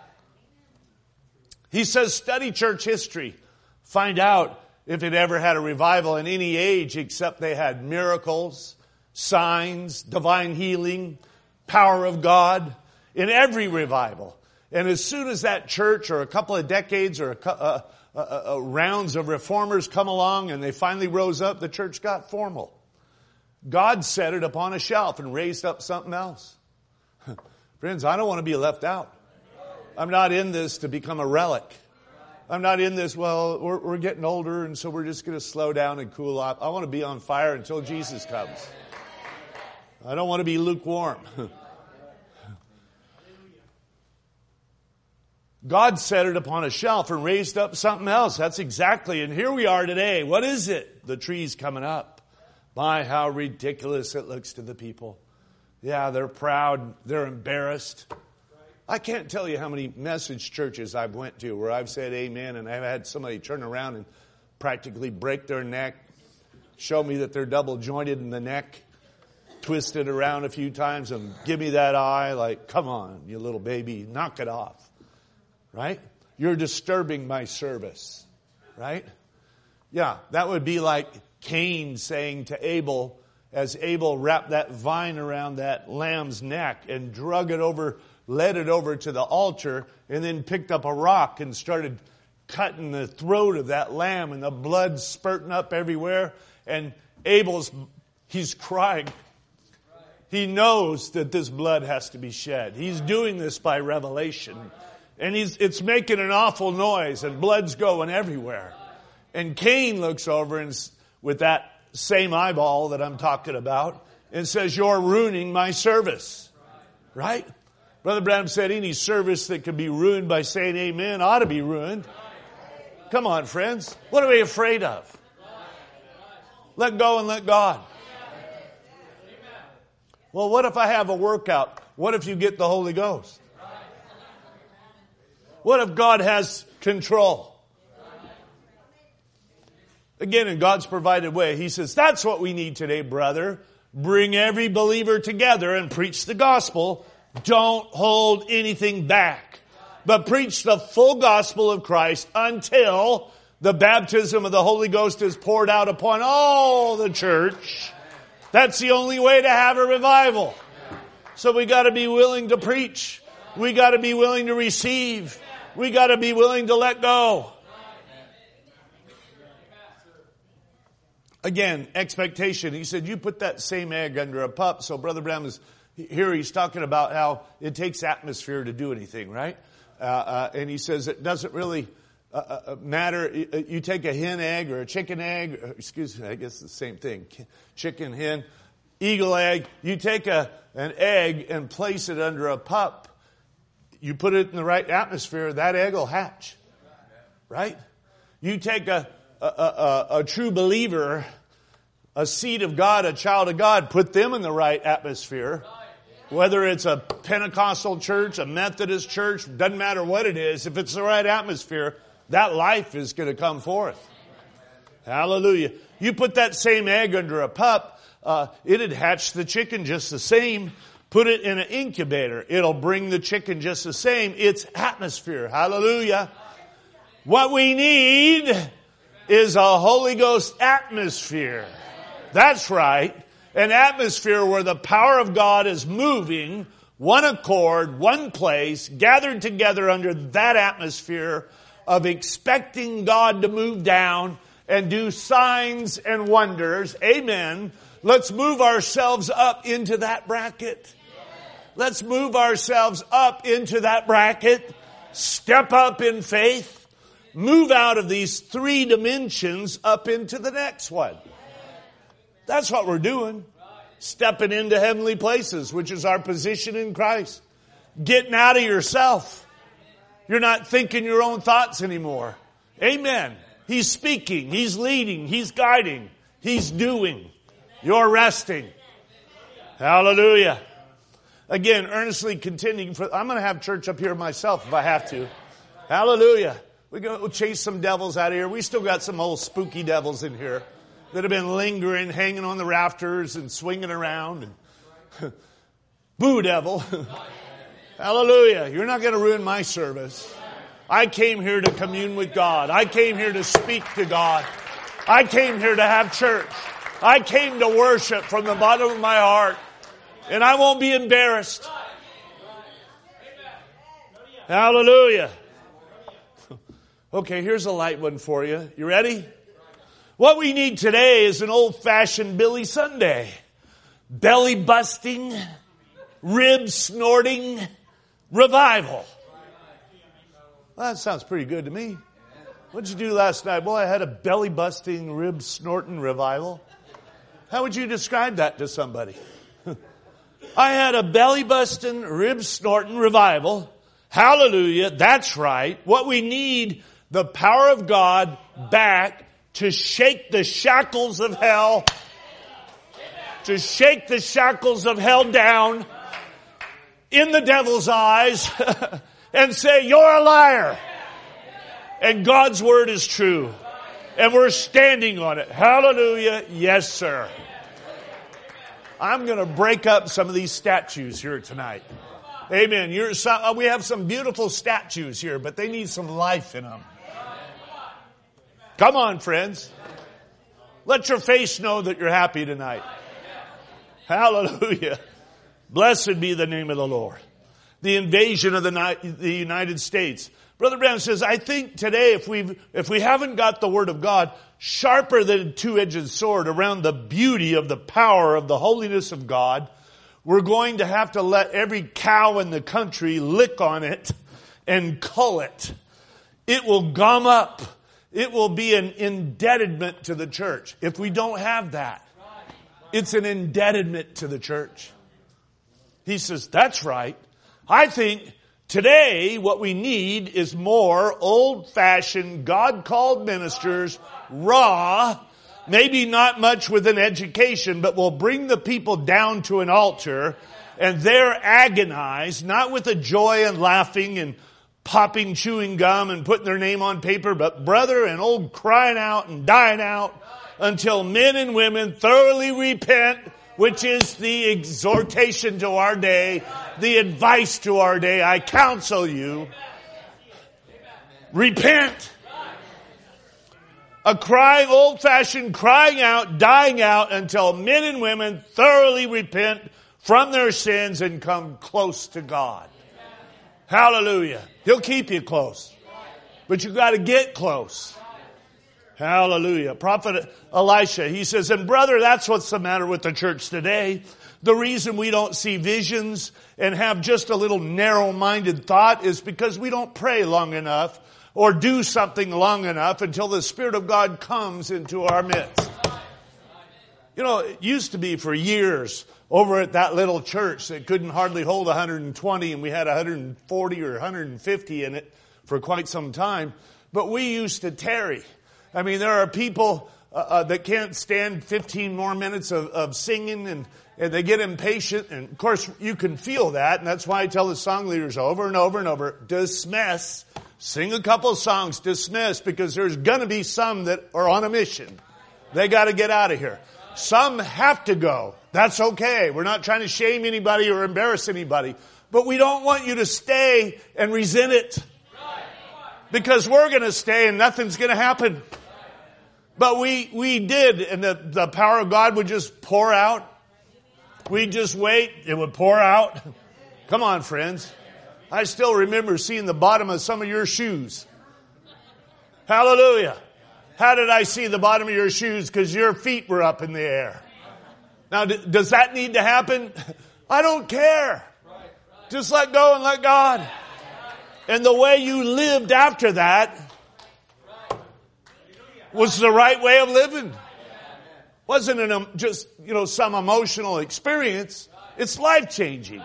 He says, study church history. Find out if it ever had a revival in any age except they had miracles, signs, divine healing, power of God in every revival. And as soon as that church or a couple of decades or rounds of reformers come along and they finally rose up, the church got formal. God set it upon a shelf and raised up something else. Friends, I don't want to be left out. I'm not in this to become a relic. I'm not in this, well, we're getting older and so we're just going to slow down and cool off. I want to be on fire until Jesus comes. I don't want to be lukewarm. God set it upon a shelf and raised up something else. That's exactly, and here we are today. What is it? The tree's coming up. My, how ridiculous it looks to the people. Yeah, they're proud. They're embarrassed. I can't tell you how many message churches I've went to where I've said amen and I've had somebody turn around and practically break their neck, show me that they're double jointed in the neck, twist it around a few times and give me that eye like, come on, you little baby, knock it off. Right? You're disturbing my service. Right? Yeah, that would be like Cain saying to Abel, as Abel wrapped that vine around that lamb's neck and drug it over, led it over to the altar, and then picked up a rock and started cutting the throat of that lamb and the blood spurting up everywhere. And he's crying. He knows that this blood has to be shed. He's doing this by revelation. And it's making an awful noise and blood's going everywhere. And Cain looks over and with that same eyeball that I'm talking about and says, you're ruining my service. Right? Brother Branham said any service that could be ruined by saying amen ought to be ruined. Come on, friends. What are we afraid of? Let go and let God. Well, what if I have a workout? What if you get the Holy Ghost? What if God has control? Again, in God's provided way, He says, that's what we need today, brother. Bring every believer together and preach the gospel. Don't hold anything back, but preach the full gospel of Christ until the baptism of the Holy Ghost is poured out upon all the church. That's the only way to have a revival. So we got to be willing to preach. We got to be willing to receive. We got to be willing to let go. Again, expectation. He said, you put that same egg under a pup. So Brother Branham is here. He's talking about how it takes atmosphere to do anything, right? And he says it doesn't really matter. You take a hen egg or a chicken egg. Excuse me, I guess it's the same thing. Chicken, hen, eagle egg. You take an egg and place it under a pup. You put it in the right atmosphere, that egg will hatch. Right? You take a true believer, a seed of God, a child of God, put them in the right atmosphere. Whether it's a Pentecostal church, a Methodist church, doesn't matter what it is. If it's the right atmosphere, that life is going to come forth. Hallelujah. You put that same egg under a pup, it'd hatch the chicken just the same. Put it in an incubator. It'll bring the chicken just the same. It's atmosphere. Hallelujah. What we need is a Holy Ghost atmosphere. That's right. An atmosphere where the power of God is moving, one accord, one place, gathered together under that atmosphere of expecting God to move down and do signs and wonders. Amen. Let's move ourselves up into that bracket. Let's move ourselves up into that bracket. Step up in faith. move out of these 3 dimensions up into the next one. That's what we're doing. Stepping into heavenly places, which is our position in Christ. Getting out of yourself. You're not thinking your own thoughts anymore. Amen. He's speaking. He's leading. He's guiding. He's doing. You're resting. Hallelujah. Again, earnestly contending for... I'm going to have church up here myself if I have to. Hallelujah. We're going to chase some devils out of here. We still got some old spooky devils in here that have been lingering, hanging on the rafters and swinging around. And boo, devil. Hallelujah. You're not going to ruin my service. I came here to commune with God. I came here to speak to God. I came here to have church. I came to worship from the bottom of my heart. And I won't be embarrassed. Hallelujah. Okay, here's a light one for you. You ready? What we need today is an old-fashioned Billy Sunday. Belly busting, rib snorting revival. Well, that sounds pretty good to me. What'd you do last night? Well, I had a belly busting, rib snorting revival. How would you describe that to somebody? I had a belly busting, rib snorting revival. Hallelujah. That's right. What we need, the power of God back to shake the shackles of hell. To shake the shackles of hell down in the devil's eyes and say, you're a liar. And God's word is true. And we're standing on it. Hallelujah. Yes, sir. I'm going to break up some of these statues here tonight. Amen. We have some beautiful statues here, but they need some life in them. Come on, friends. Let your face know that you're happy tonight. Hallelujah. Blessed be the name of the Lord. The invasion of the United States. Brother Branham says, I think today if we haven't got the Word of God sharper than a two-edged sword around the beauty of the power of the holiness of God, we're going to have to let every cow in the country lick on it and cull it. It will gum up. It will be an indebtedment to the church. If we don't have that, it's an indebtedment to the church. He says, that's right. I think today what we need is more old-fashioned, God-called ministers, raw, maybe not much with an education, but will bring the people down to an altar and they're agonized, not with a joy and laughing and popping chewing gum and putting their name on paper, but brother and old crying out and dying out until men and women thoroughly repent, which is the exhortation to our day, the advice to our day. I counsel you, repent. A crying, old-fashioned crying out, dying out until men and women thoroughly repent from their sins and come close to God. Hallelujah. He'll keep you close. But you've got to get close. Hallelujah. Prophet Elisha, he says, and brother, that's what's the matter with the church today. The reason we don't see visions and have just a little narrow-minded thought is because we don't pray long enough or do something long enough until the Spirit of God comes into our midst. You know, it used to be for years over at that little church that couldn't hardly hold 120 and we had 140 or 150 in it for quite some time. But we used to tarry. I mean, there are people that can't stand 15 more minutes of singing and they get impatient. And of course, you can feel that. And that's why I tell the song leaders over and over and over, dismiss. Sing a couple songs, dismiss, because there's going to be some that are on a mission. They got to get out of here. Some have to go. That's okay. We're not trying to shame anybody or embarrass anybody. But we don't want you to stay and resent it. Because we're going to stay and nothing's going to happen. But we did, and the power of God would just pour out. We'd just wait. It would pour out. Come on, friends. I still remember seeing the bottom of some of your shoes. Hallelujah. How did I see the bottom of your shoes? Because your feet were up in the air. Now, does that need to happen? I don't care. Just let go and let God. And the way you lived after that was the right way of living. Wasn't just, some emotional experience. It's life-changing.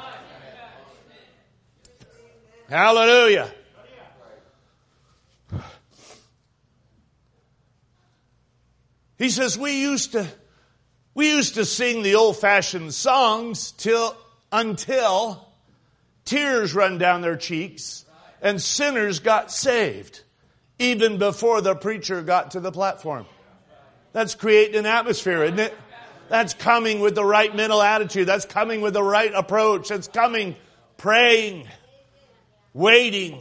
Hallelujah. He says, we used to sing the old-fashioned songs until tears run down their cheeks and sinners got saved, even before the preacher got to the platform. That's creating an atmosphere, isn't it? That's coming with the right mental attitude. That's coming with the right approach. That's coming praying, waiting,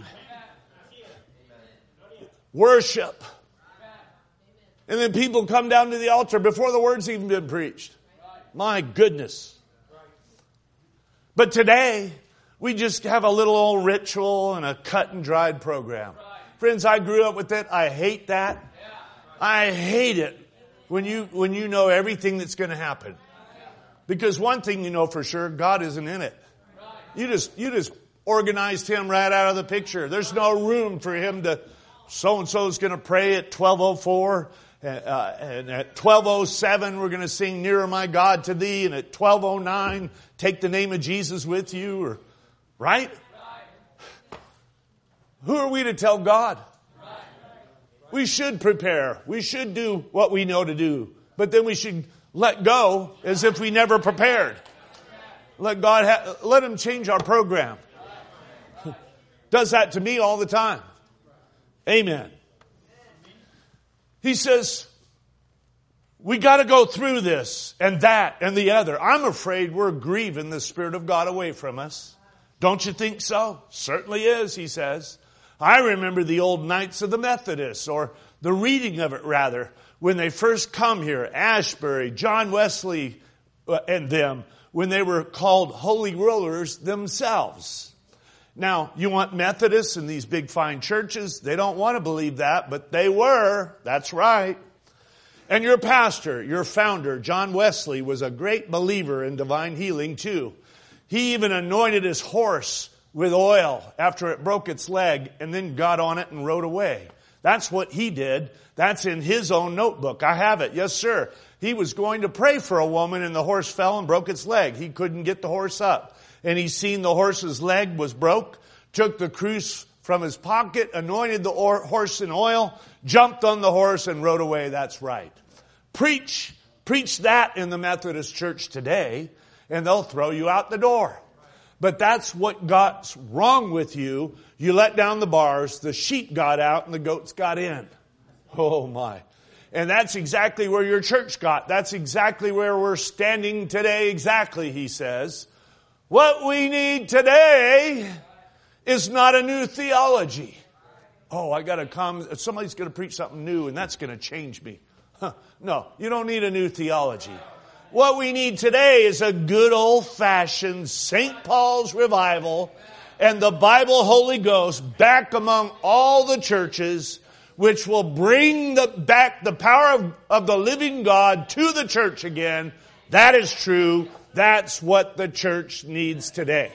worship. And then people come down to the altar before the word's even been preached. My goodness. But today, we just have a little old ritual and a cut and dried program. Friends, I grew up with it. I hate that. I hate it when you know everything that's going to happen. Because one thing you know for sure, God isn't in it. You just organized Him right out of the picture. There's no room for Him to, so-and-so is going to pray at 12:04. And at 12:07, we're going to sing Nearer My God to Thee. And at 12:09, take the name of Jesus with you. Right? Who are we to tell God? We should prepare. We should do what we know to do. But then we should let go as if we never prepared. Let God let Him change our program. Does that to me all the time. Amen. He says, we got to go through this and that and the other. I'm afraid we're grieving the Spirit of God away from us. Don't you think so? Certainly is, he says. I remember the old Knights of the Methodists, or the reading of it rather, when they first come here, Ashbury, John Wesley and them, when they were called Holy Rollers themselves. Now, you want Methodists in these big fine churches? They don't want to believe that, but they were. That's right. And your pastor, your founder, John Wesley, was a great believer in divine healing too. He even anointed his horse with oil after it broke its leg and then got on it and rode away. That's what he did. That's in his own notebook. I have it. Yes, sir. He was going to pray for a woman and the horse fell and broke its leg. He couldn't get the horse up. And he seen the horse's leg was broke, took the cruse from his pocket, anointed the horse in oil, jumped on the horse and rode away. That's right. Preach that in the Methodist church today and they'll throw you out the door. But that's what got wrong with you. You let down the bars, the sheep got out and the goats got in. Oh my. And that's exactly where your church got. That's exactly where we're standing today. Exactly, he says. What we need today is not a new theology. Oh, I got to come. Somebody's going to preach something new and that's going to change me. No, you don't need a new theology. What we need today is a good old-fashioned St. Paul's revival and the Bible Holy Ghost back among all the churches, which will bring back the power of the living God to the church again. That is true. That's what the church needs today.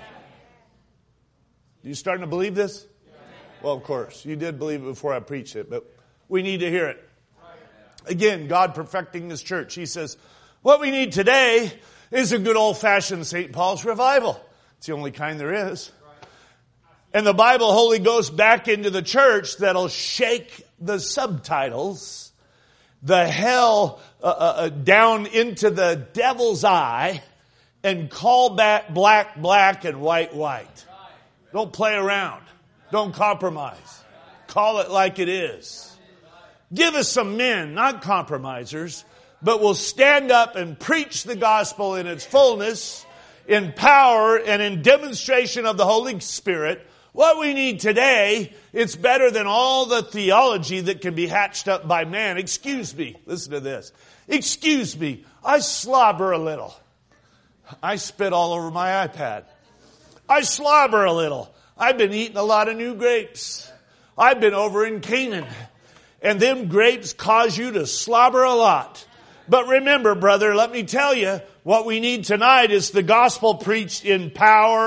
You starting to believe this? Well, of course. You did believe it before I preached it, but we need to hear it. Again, God perfecting His church. He says, what we need today is a good old-fashioned St. Paul's revival. It's the only kind there is. And the Bible Holy Ghost back into the church that'll shake the subtitles, the hell down into the devil's eye, and call back black, black, and white, white. Don't play around. Don't compromise. Call it like it is. Give us some men, not compromisers, but will stand up and preach the gospel in its fullness, in power, and in demonstration of the Holy Spirit. What we need today, it's better than all the theology that can be hatched up by man. Excuse me. Listen to this. Excuse me. I slobber a little. I spit all over my iPad. I slobber a little. I've been eating a lot of new grapes. I've been over in Canaan. And them grapes cause you to slobber a lot. But remember, brother, let me tell you, what we need tonight is the gospel preached in power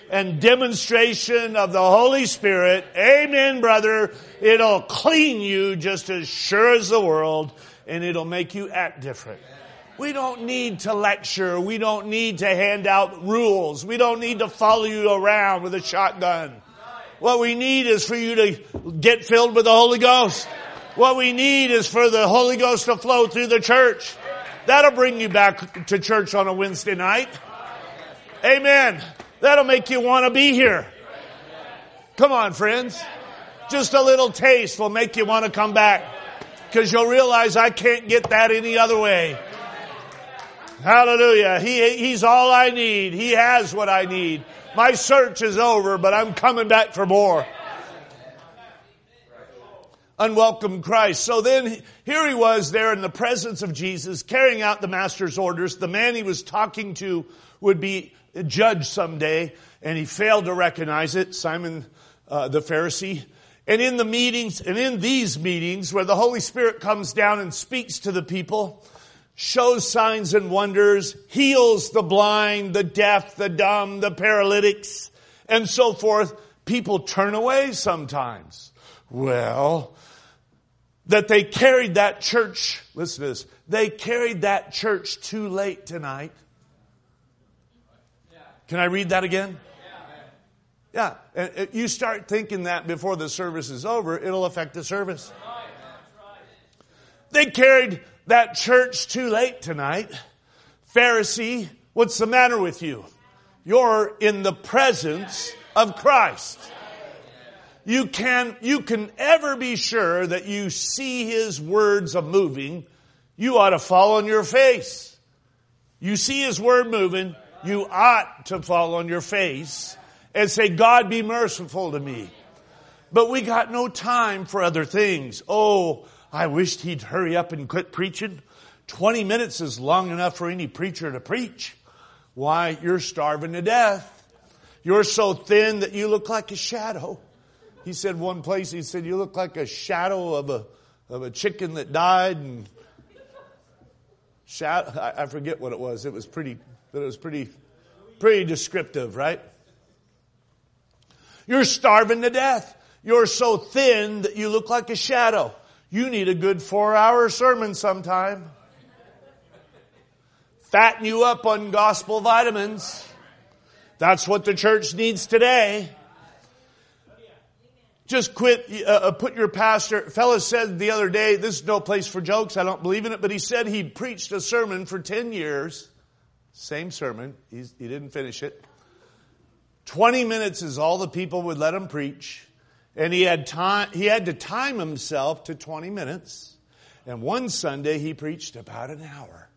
and demonstration of the Holy Spirit. Amen, brother. It'll clean you just as sure as the world, and it'll make you act different. We don't need to lecture. We don't need to hand out rules. We don't need to follow you around with a shotgun. What we need is for you to get filled with the Holy Ghost. What we need is for the Holy Ghost to flow through the church. That'll bring you back to church on a Wednesday night. Amen. That'll make you want to be here. Come on, friends. Just a little taste will make you want to come back. Because you'll realize I can't get that any other way. Hallelujah. He's all I need. He has what I need. My search is over, but I'm coming back for more. Unwelcome Christ. So then here he was there in the presence of Jesus, carrying out the master's orders. The man he was talking to would be judged someday, and he failed to recognize it, Simon the Pharisee. And in the meetings, and in these meetings where the Holy Spirit comes down and speaks to the people, shows signs and wonders, heals the blind, the deaf, the dumb, the paralytics, and so forth, people turn away sometimes. Well, that they carried that church, listen to this, they carried that church too late tonight. Can I read that again? Yeah. And you start thinking that before the service is over, it'll affect the service. They carried that church too late tonight. Pharisee, what's the matter with you? You're in the presence of Christ. You can ever be sure that you see His words of moving, you ought to fall on your face. You see His word moving, you ought to fall on your face and say, God, be merciful to me. But we got no time for other things. Oh, I wished He'd hurry up and quit preaching. 20 minutes is long enough for any preacher to preach. Why? You're starving to death. You're so thin that you look like a shadow. He said one place, he said, you look like a shadow of a chicken that died. And I forget what it was. It was pretty descriptive, right? You're starving to death. You're so thin that you look like a shadow. You need a good 4-hour sermon sometime. Fatten you up on gospel vitamins. That's what the church needs today. Just quit, put your pastor. Fellow said the other day, this is no place for jokes, I don't believe in it, but he said he'd preached a sermon for 10 years. Same sermon. He didn't finish it. 20 minutes is all the people would let him preach. And he had to time himself to 20 minutes. And one Sunday he preached about an hour.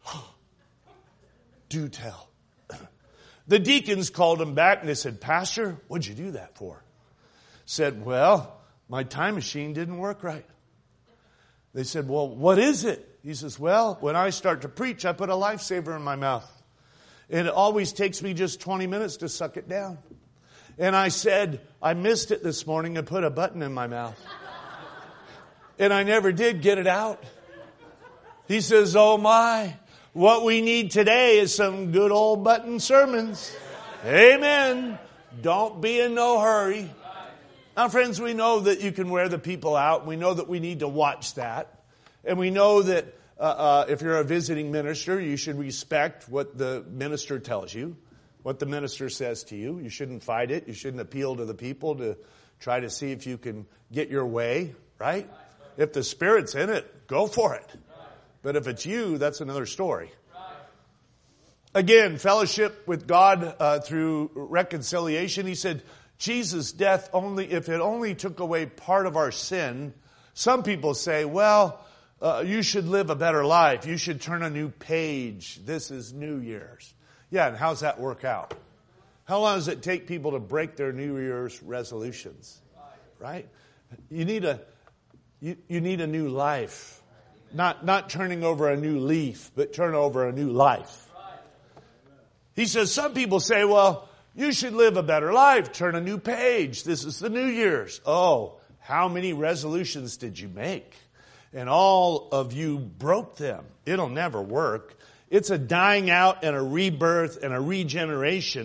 Do tell. The deacons called him back and they said, Pastor, what'd you do that for? Said, well, my time machine didn't work right. They said, well, what is it? He says, well, when I start to preach, I put a lifesaver in my mouth. And it always takes me just 20 minutes to suck it down. And I said, I missed it this morning and put a button in my mouth. And I never did get it out. He says, oh my, what we need today is some good old button sermons. Amen. Don't be in no hurry. Now, friends, we know that you can wear the people out. We know that we need to watch that. And we know that if you're a visiting minister, you should respect what the minister tells you, what the minister says to you. You shouldn't fight it. You shouldn't appeal to the people to try to see if you can get your way, right? If the Spirit's in it, go for it. But if it's you, that's another story. Again, fellowship with God through reconciliation. He said, Jesus' death if it only took away part of our sin. Some people say, well, you should live a better life. You should turn a new page. This is New Year's. Yeah, and how's that work out? How long does it take people to break their New Year's resolutions? Right? You need a new life. Not turning over a new leaf, but turn over a new life. He says, some people say, well, you should live a better life. Turn a new page. This is the New Year's. Oh, how many resolutions did you make? And all of you broke them. It'll never work. It's a dying out and a rebirth and a regeneration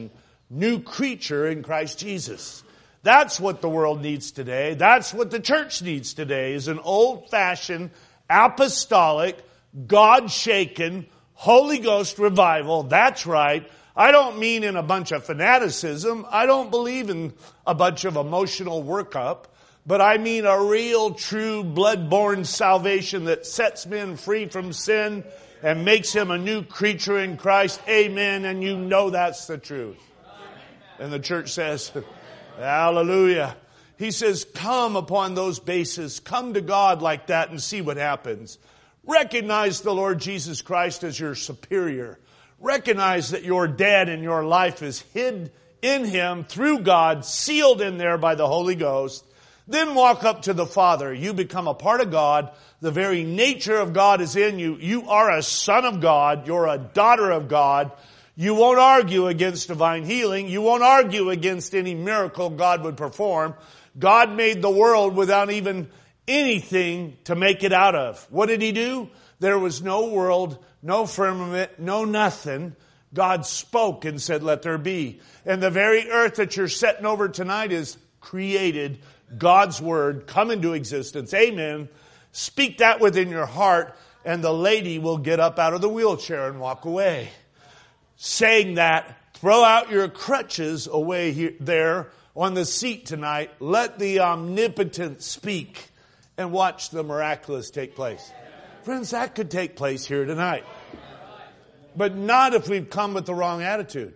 new creature in Christ Jesus. That's what the world needs today. That's what the church needs today, is an old-fashioned, apostolic, God-shaken, Holy Ghost revival. That's right. I don't mean in a bunch of fanaticism. I don't believe in a bunch of emotional workup. But I mean a real, true, blood-born salvation that sets men free from sin and makes him a new creature in Christ. Amen. And you know that's the truth. And the church says, hallelujah. He says, come upon those bases. Come to God like that and see what happens. Recognize the Lord Jesus Christ as your superior. Recognize that your dad in your life is hid in Him through God, sealed in there by the Holy Ghost. Then walk up to the Father. You become a part of God. The very nature of God is in you. You are a son of God. You're a daughter of God. You won't argue against divine healing. You won't argue against any miracle God would perform. God made the world without even anything to make it out of. What did He do? There was no world, no firmament, no nothing. God spoke and said, let there be. And the very earth that you're sitting over tonight is created. God's Word come into existence. Amen. Speak that within your heart, and the lady will get up out of the wheelchair and walk away. Saying that, throw out your crutches away here, there on the seat tonight. Let the omnipotent speak and watch the miraculous take place. Friends, that could take place here tonight. But not if we've come with the wrong attitude.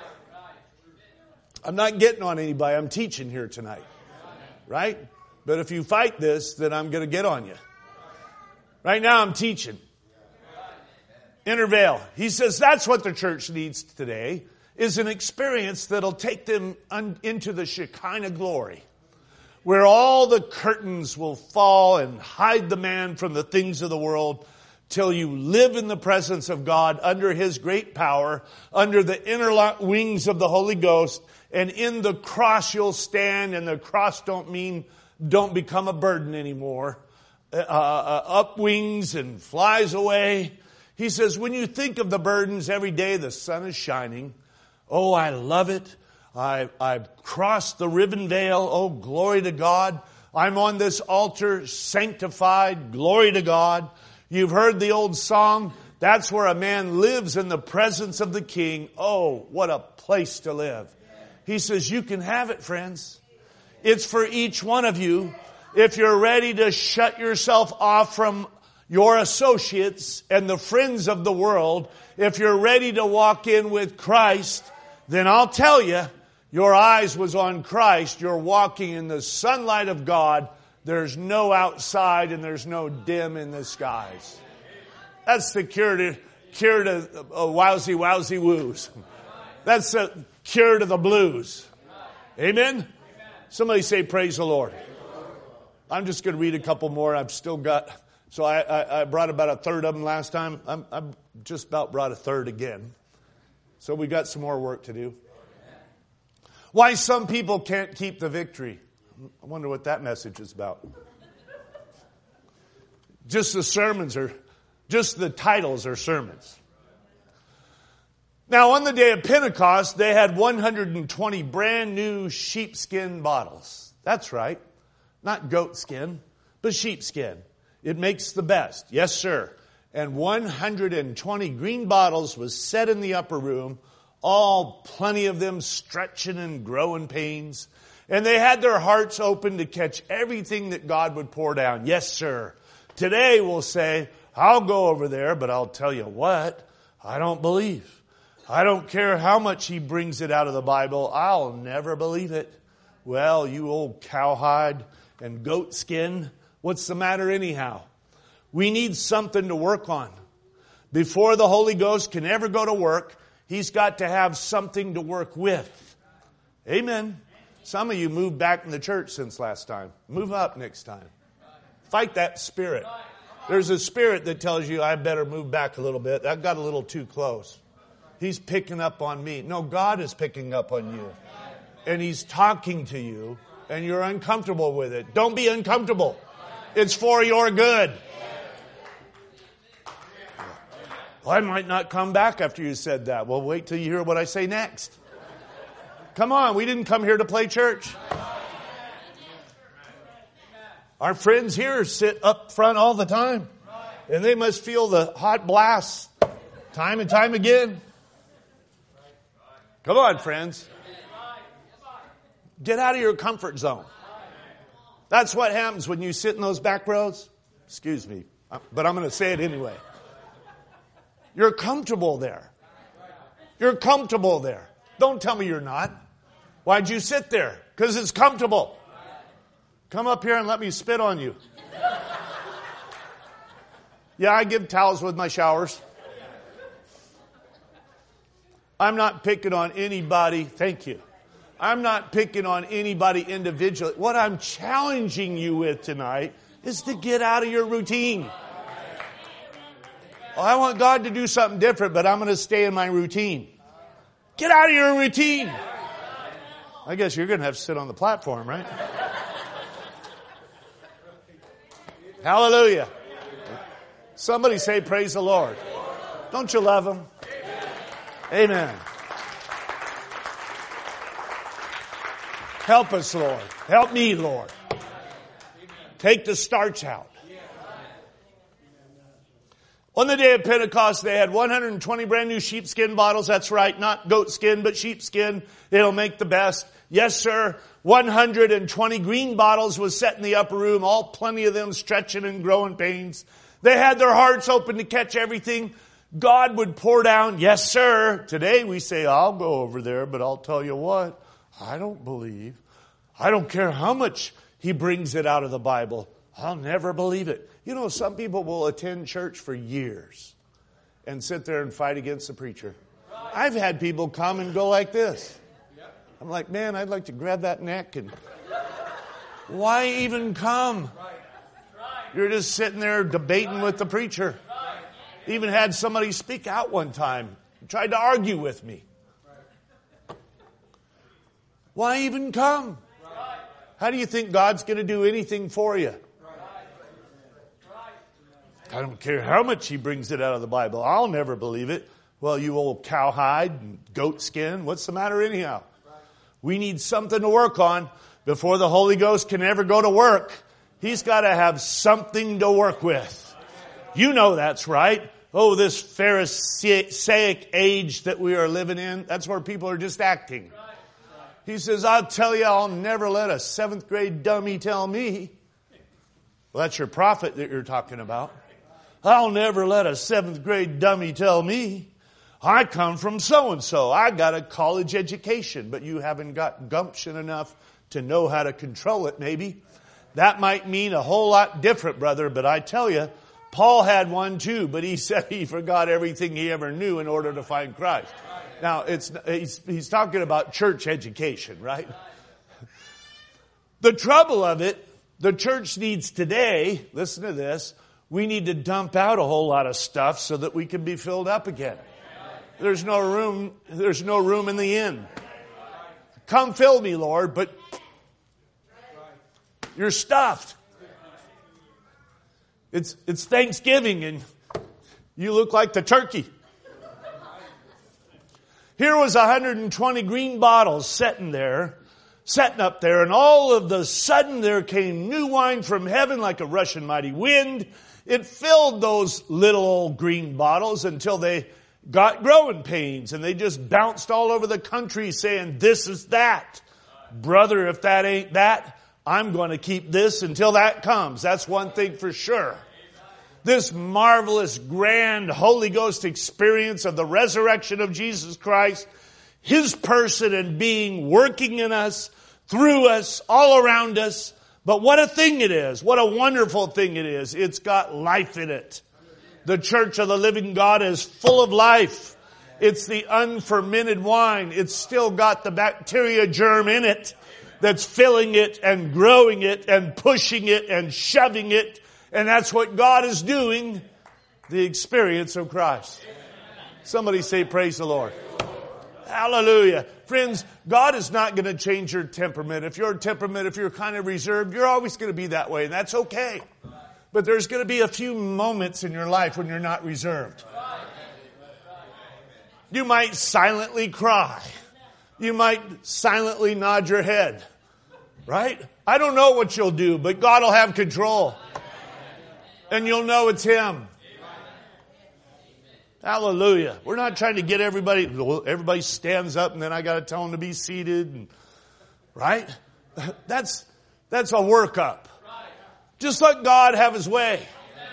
I'm not getting on anybody. I'm teaching here tonight. Right? But if you fight this, then I'm going to get on you. Right now I'm teaching. Intervale. He says that's what the church needs today, is an experience that'll take them into the Shekinah glory, where all the curtains will fall and hide the man from the things of the world, till you live in the presence of God under His great power, under the inner wings of the Holy Ghost. And in the cross you'll stand, and the cross don't become a burden anymore. Up wings and flies away. He says, when you think of the burdens every day, the sun is shining. Oh, I love it. I've crossed the riven veil. Oh, glory to God. I'm on this altar, sanctified. Glory to God. You've heard the old song. That's where a man lives in the presence of the King. Oh, what a place to live. He says, you can have it, friends. It's for each one of you. If you're ready to shut yourself off from your associates and the friends of the world, if you're ready to walk in with Christ, then I'll tell you, your eyes was on Christ. You're walking in the sunlight of God. There's no outside and there's no dim in the skies. That's the cure to wowsy woos. That's the cure to the blues. Amen? Somebody say praise the Lord. I'm just going to read a couple more. I've still got, so I brought about a third of them last time. I'm just about brought a third again. So we got some more work to do. Why some people can't keep the victory. I wonder what that message is about. Just the titles are sermons. Now, on the day of Pentecost, they had 120 brand new sheepskin bottles. That's right. Not goat skin, but sheepskin. It makes the best. Yes, sir. And 120 green bottles was set in the upper room, all plenty of them stretching and growing pains. And they had their hearts open to catch everything that God would pour down. Yes, sir. Today we'll say, I'll go over there, but I'll tell you what, I don't believe. I don't care how much he brings it out of the Bible. I'll never believe it. Well, you old cowhide and goat skin, what's the matter anyhow? We need something to work on. Before the Holy Ghost can ever go to work, He's got to have something to work with. Amen. Some of you moved back in the church since last time. Move up next time. Fight that spirit. There's a spirit that tells you I better move back a little bit. That got a little too close. He's picking up on me. No, God is picking up on you. And He's talking to you, and you're uncomfortable with it. Don't be uncomfortable. It's for your good. Well, I might not come back after you said that. Well, wait till you hear what I say next. Come on, we didn't come here to play church. Our friends here sit up front all the time. And they must feel the hot blast time and time again. Come on, friends. Get out of your comfort zone. That's what happens when you sit in those back rows. Excuse me, but I'm going to say it anyway. You're comfortable there. You're comfortable there. Don't tell me you're not. Why'd you sit there? Because it's comfortable. Come up here and let me spit on you. Yeah, I give towels with my showers. I'm not picking on anybody. Thank you. I'm not picking on anybody individually. What I'm challenging you with tonight is to get out of your routine. Well, I want God to do something different, but I'm going to stay in my routine. Get out of your routine. I guess you're going to have to sit on the platform, right? Hallelujah. Somebody say, praise the Lord. Don't you love Him? Amen. Help us, Lord. Help me, Lord. Take the starch out. On the day of Pentecost, they had 120 brand new sheepskin bottles. That's right, not goat skin, but sheepskin. It'll make the best. Yes, sir. 120 green bottles was set in the upper room, all plenty of them stretching and growing pains. They had their hearts open to catch everything God would pour down. Yes, sir. Today we say, I'll go over there, but I'll tell you what, I don't believe. I don't care how much he brings it out of the Bible. I'll never believe it. You know, some people will attend church for years and sit there and fight against the preacher. I've had people come and go like this. I'm like, man, I'd like to grab that neck and why even come? You're just sitting there debating with the preacher. Even had somebody speak out one time, tried to argue with me. Why even come? How do you think God's going to do anything for you? I don't care how much he brings it out of the Bible. I'll never believe it. Well, you old cowhide and goat skin, what's the matter anyhow? We need something to work on before the Holy Ghost can ever go to work. He's got to have something to work with. You know that's right. Oh, this Pharisaic age that we are living in, that's where people are just acting. He says, I'll tell you, I'll never let a 7th grade dummy tell me. Well, that's your prophet that you're talking about. I'll never let a 7th grade dummy tell me. I come from so-and-so. I got a college education, but you haven't got gumption enough to know how to control it, maybe. That might mean a whole lot different, brother, but I tell you, Paul had one too, but he said he forgot everything he ever knew in order to find Christ. Now, he's talking about church education, right? The trouble of it, the church needs today, listen to this, we need to dump out a whole lot of stuff so that we can be filled up again. There's no room in the inn. Come fill me, Lord, but you're stuffed. It's Thanksgiving and you look like the turkey. Here was 120 green bottles setting up there, and all of the sudden there came new wine from heaven like a rushing mighty wind. It filled those little old green bottles until they got growing pains, and they just bounced all over the country saying, this is that. Brother, if that ain't that, I'm going to keep this until that comes. That's one thing for sure. This marvelous, grand Holy Ghost experience of the resurrection of Jesus Christ, His person and being working in us, through us, all around us. But what a thing it is. What a wonderful thing it is. It's got life in it. The church of the living God is full of life. It's the unfermented wine. It's still got the bacteria germ in it that's filling it and growing it and pushing it and shoving it. And that's what God is doing, the experience of Christ. Somebody say, praise the Lord. Hallelujah. Friends, God is not going to change your temperament. If you're kind of reserved, you're always going to be that way, and that's okay. But there's going to be a few moments in your life when you're not reserved. You might silently cry. You might silently nod your head. Right? I don't know what you'll do, but God will have control. And you'll know it's Him. Hallelujah. We're not trying to get everybody stands up and then I got to tell them to be seated. Right? That's a workup. Just let God have His way.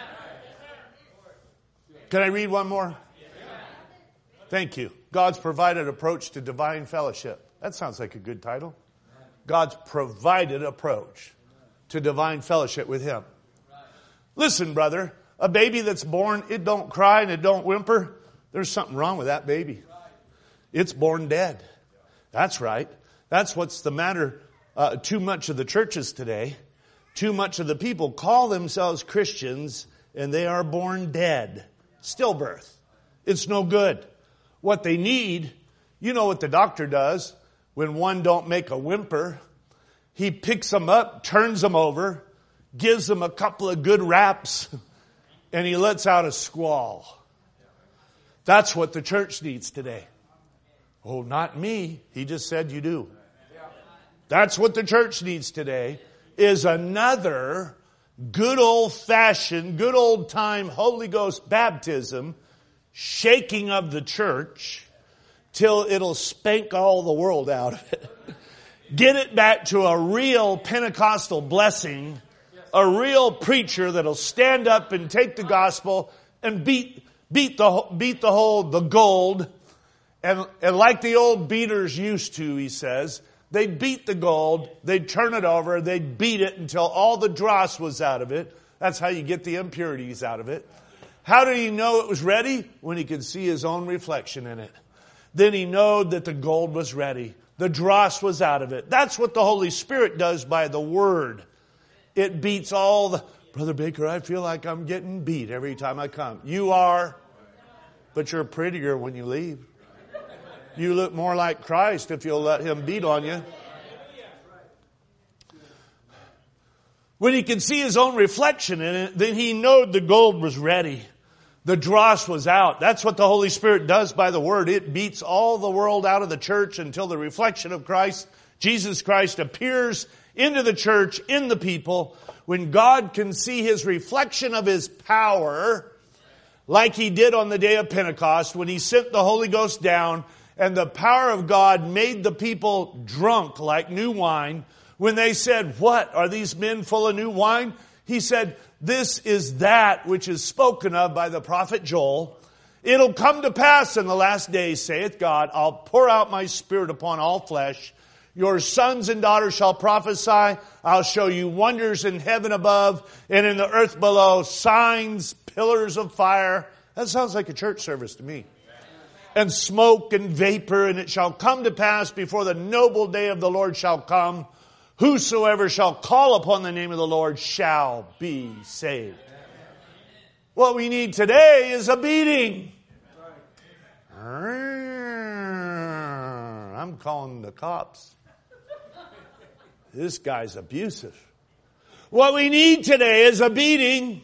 Can I read one more? Thank you. God's provided approach to divine fellowship. That sounds like a good title. God's provided approach to divine fellowship with Him. Listen, brother, a baby that's born, it don't cry and it don't whimper. There's something wrong with that baby. It's born dead. That's right. That's what's the matter. Too much of the churches today, too much of the people call themselves Christians and they are born dead. Stillbirth. It's no good. What they need, you know what the doctor does when one don't make a whimper. He picks them up, turns them over, gives them a couple of good raps, and he lets out a squall. That's what the church needs today. Oh, not me. He just said you do. That's what the church needs today, is another good old-fashioned, good old-time Holy Ghost baptism, shaking of the church till it'll spank all the world out of it. Get it back to a real Pentecostal blessing, a real preacher that'll stand up and take the gospel and beat the gold. And like the old beaters used to, he says, they'd beat the gold, they'd turn it over, they'd beat it until all the dross was out of it. That's how you get the impurities out of it. How did he know it was ready? When he could see his own reflection in it. Then he knowed that the gold was ready. The dross was out of it. That's what the Holy Spirit does by the Word. It beats all the... Brother Baker, I feel like I'm getting beat every time I come. You are, but you're prettier when you leave. You look more like Christ if you'll let Him beat on you. When he could see his own reflection in it, then he knew the gold was ready. The dross was out. That's what the Holy Spirit does by the Word. It beats all the world out of the church until the reflection of Christ, Jesus Christ, appears into the church, in the people. When God can see His reflection of His power, like He did on the day of Pentecost, when He sent the Holy Ghost down, and the power of God made the people drunk like new wine. When they said, "What? Are these men full of new wine?" He said, "This is that which is spoken of by the prophet Joel. It'll come to pass in the last days, saith God, I'll pour out my Spirit upon all flesh. Your sons and daughters shall prophesy. I'll show you wonders in heaven above and in the earth below, signs, pillars of fire." That sounds like a church service to me. "And smoke and vapor, and it shall come to pass before the noble day of the Lord shall come. Whosoever shall call upon the name of the Lord shall be saved." What we need today is a beating. I'm calling the cops. This guy's abusive. What we need today is a beating.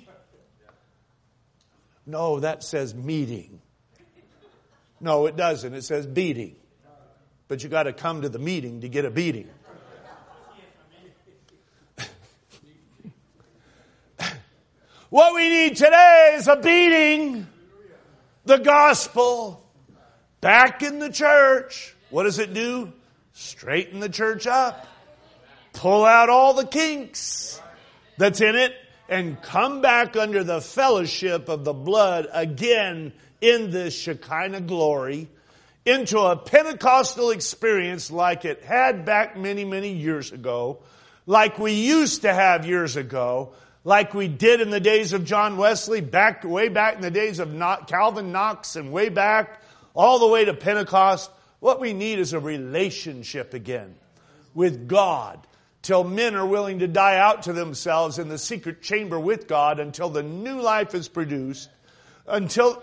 No, that says meeting. No, it doesn't. It says beating. But you got to come to the meeting to get a beating. What we need today is a beating. The gospel back in the church. What does it do? Straighten the church up. Pull out all the kinks that's in it and come back under the fellowship of the blood again in this Shekinah glory into a Pentecostal experience like it had back many, many years ago, like we used to have years ago, like we did in the days of John Wesley, way back in the days of Calvin Knox, and way back all the way to Pentecost. What we need is a relationship again with God, till men are willing to die out to themselves in the secret chamber with God, until the new life is produced, until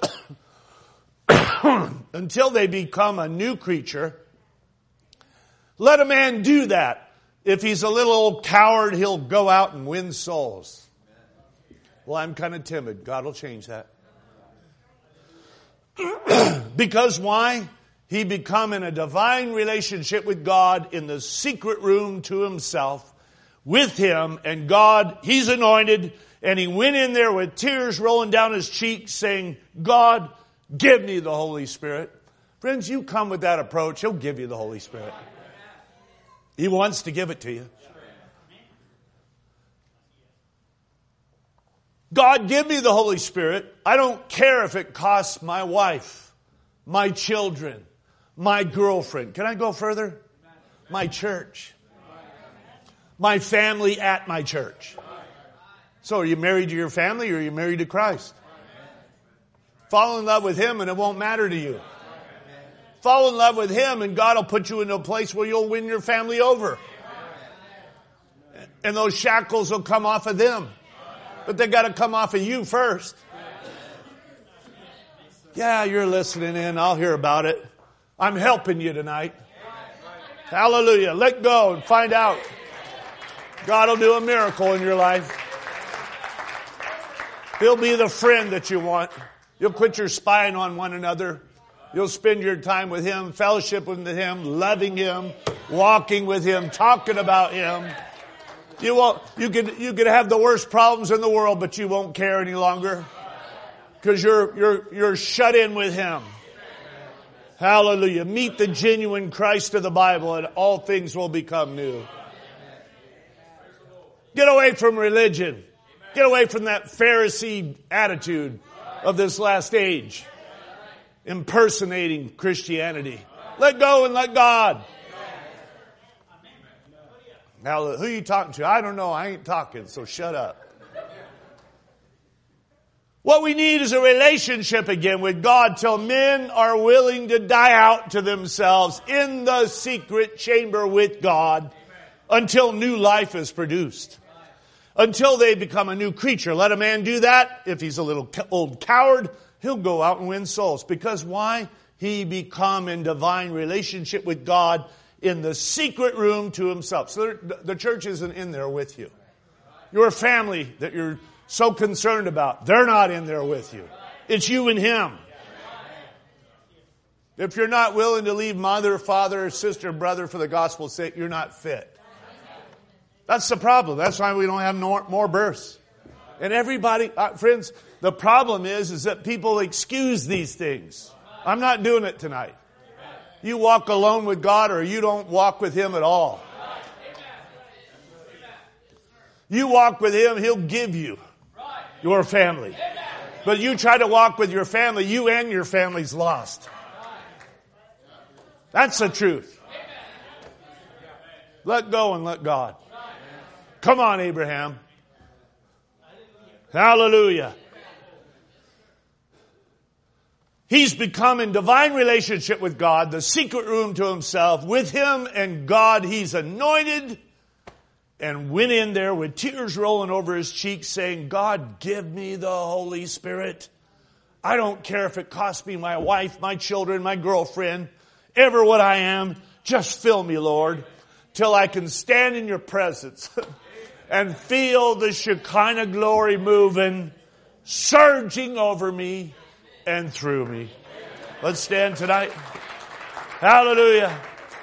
they become a new creature. Let a man do that. If he's a little old coward, he'll go out and win souls. Well, I'm kind of timid. God will change that. Because why? He become in a divine relationship with God in the secret room to himself with him. And God, he's anointed. And he went in there with tears rolling down his cheeks saying, God, give me the Holy Spirit. Friends, you come with that approach, he'll give you the Holy Spirit. He wants to give it to you. God, give me the Holy Spirit. I don't care if it costs my wife, my children, my girlfriend. Can I go further? My church. My family at my church. So are you married to your family or are you married to Christ? Fall in love with him and it won't matter to you. Fall in love with him and God will put you into a place where you'll win your family over. And those shackles will come off of them. But they got to come off of you first. Yeah, you're listening in. I'll hear about it. I'm helping you tonight. Hallelujah. Let go and find out. God will do a miracle in your life. He'll be the friend that you want. You'll quit your spying on one another. You'll spend your time with him, fellowship with him, loving him, walking with him, talking about him. You could have the worst problems in the world, but you won't care any longer because you're shut in with him. Hallelujah. Meet the genuine Christ of the Bible and all things will become new. Get away from religion. Get away from that Pharisee attitude of this last age. Impersonating Christianity. Let go and let God. Now, who are you talking to? I don't know. I ain't talking, so shut up. What we need is a relationship again with God till men are willing to die out to themselves in the secret chamber with God until new life is produced. Until they become a new creature. Let a man do that. If he's a little old coward, he'll go out and win souls. Because why? He become in divine relationship with God in the secret room to himself. So the church isn't in there with you. Your family that you're so concerned about, they're not in there with you. It's you and him. If you're not willing to leave mother, father, sister, brother for the gospel's sake, you're not fit. That's the problem. That's why we don't have more births. And everybody, friends, the problem is that people excuse these things. I'm not doing it tonight. You walk alone with God or you don't walk with him at all. You walk with him, he'll give you your family. But you try to walk with your family, you and your family's lost. That's the truth. Let go and let God. Come on, Abraham. Hallelujah. He's become in divine relationship with God, the secret room to himself. With him and God, he's anointed and went in there with tears rolling over his cheeks saying, God, give me the Holy Spirit. I don't care if it costs me my wife, my children, my girlfriend, ever what I am. Just fill me, Lord, till I can stand in your presence and feel the Shekinah glory moving, surging over me and through me. Let's stand tonight. Hallelujah.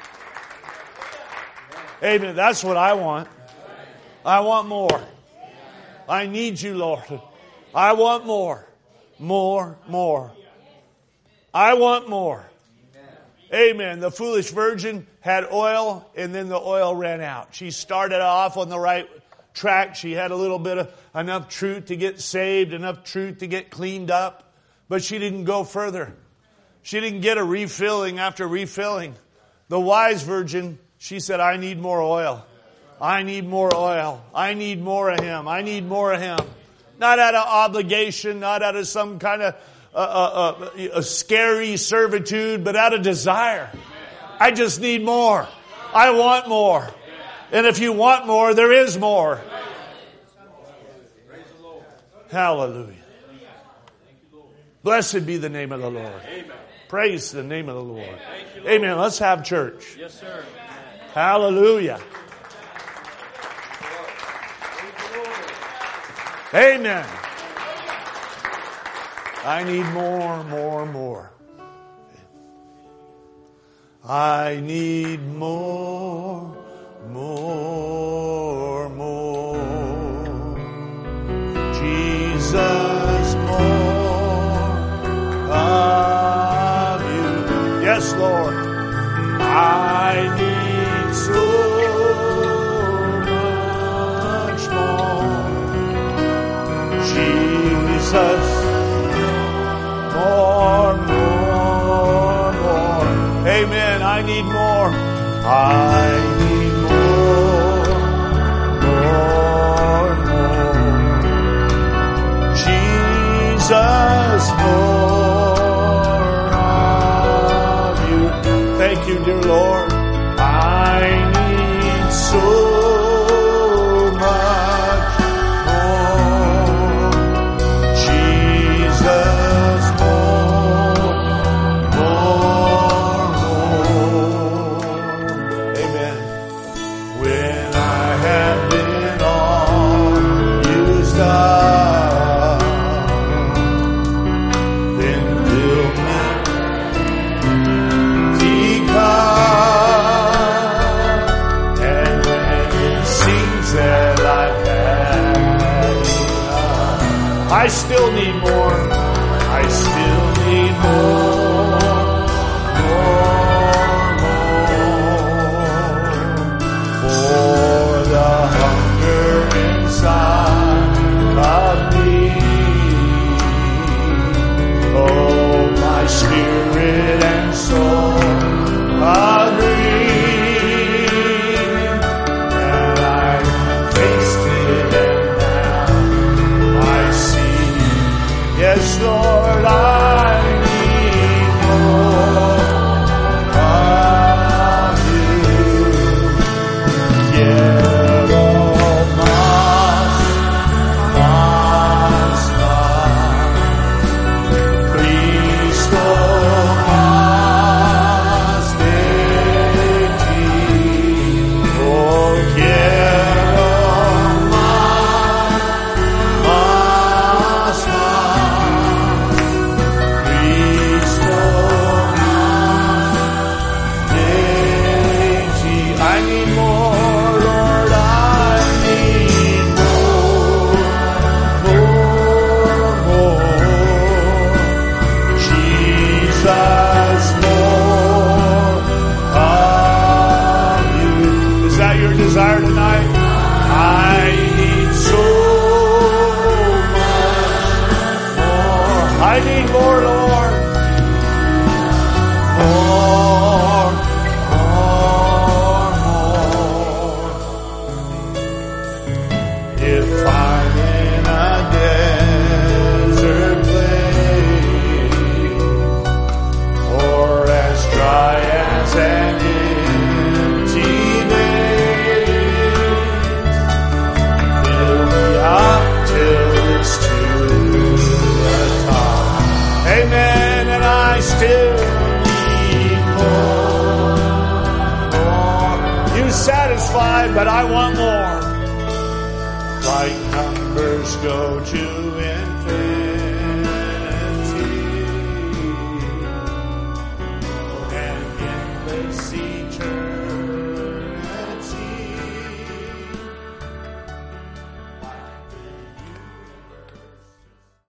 Amen. That's what I want. I want more. I need you, Lord. I want more. More. I want more. Amen. The foolish virgin had oil and then the oil ran out. She started off on the right track. She had a little bit of enough truth to get saved, enough truth to get cleaned up. But she didn't go further. She didn't get a refilling after refilling. The wise virgin, she said, I need more oil. I need more oil. I need more of him. I need more of him. Not out of obligation, not out of some kind of a scary servitude, but out of desire. I just need more. I want more. And if you want more, there is more. Hallelujah. Blessed be the name of the Lord. Praise the name of the Lord. Amen. Let's have church. Yes, sir. Hallelujah. Amen. I need more. I need more, more, more. Jesus, more of you. Yes, Lord. I need so much more. Jesus, more, more, more. Amen. I need more. I need more, more, more. Jesus, more of you. Thank you, dear Lord. I need so much more. Jesus, more, more. Amen. When I have been all used up, then fill me empty cup. And when it seems that I've had enough, I still need more. I still need more, more, more. For the hunger inside of me. Oh, my spirit and soul agree. And I tasted and now I see. Yes, Lord, I need more of you. Quiero más, más, más. Cristo, más de ti. Oh, quiero más, más, más. Cristo, más de ti. I need more, Lord, I need more, more, more. Jesus, more of you. Is that your desire tonight? I need so much more. I need more, Lord. More, more, more. If I'm in a desert place, or as dry as an empty vase, fill me up till it's to the top. Amen. And I still need more, more. You satisfied, but I want more. Like numbers go to infinity.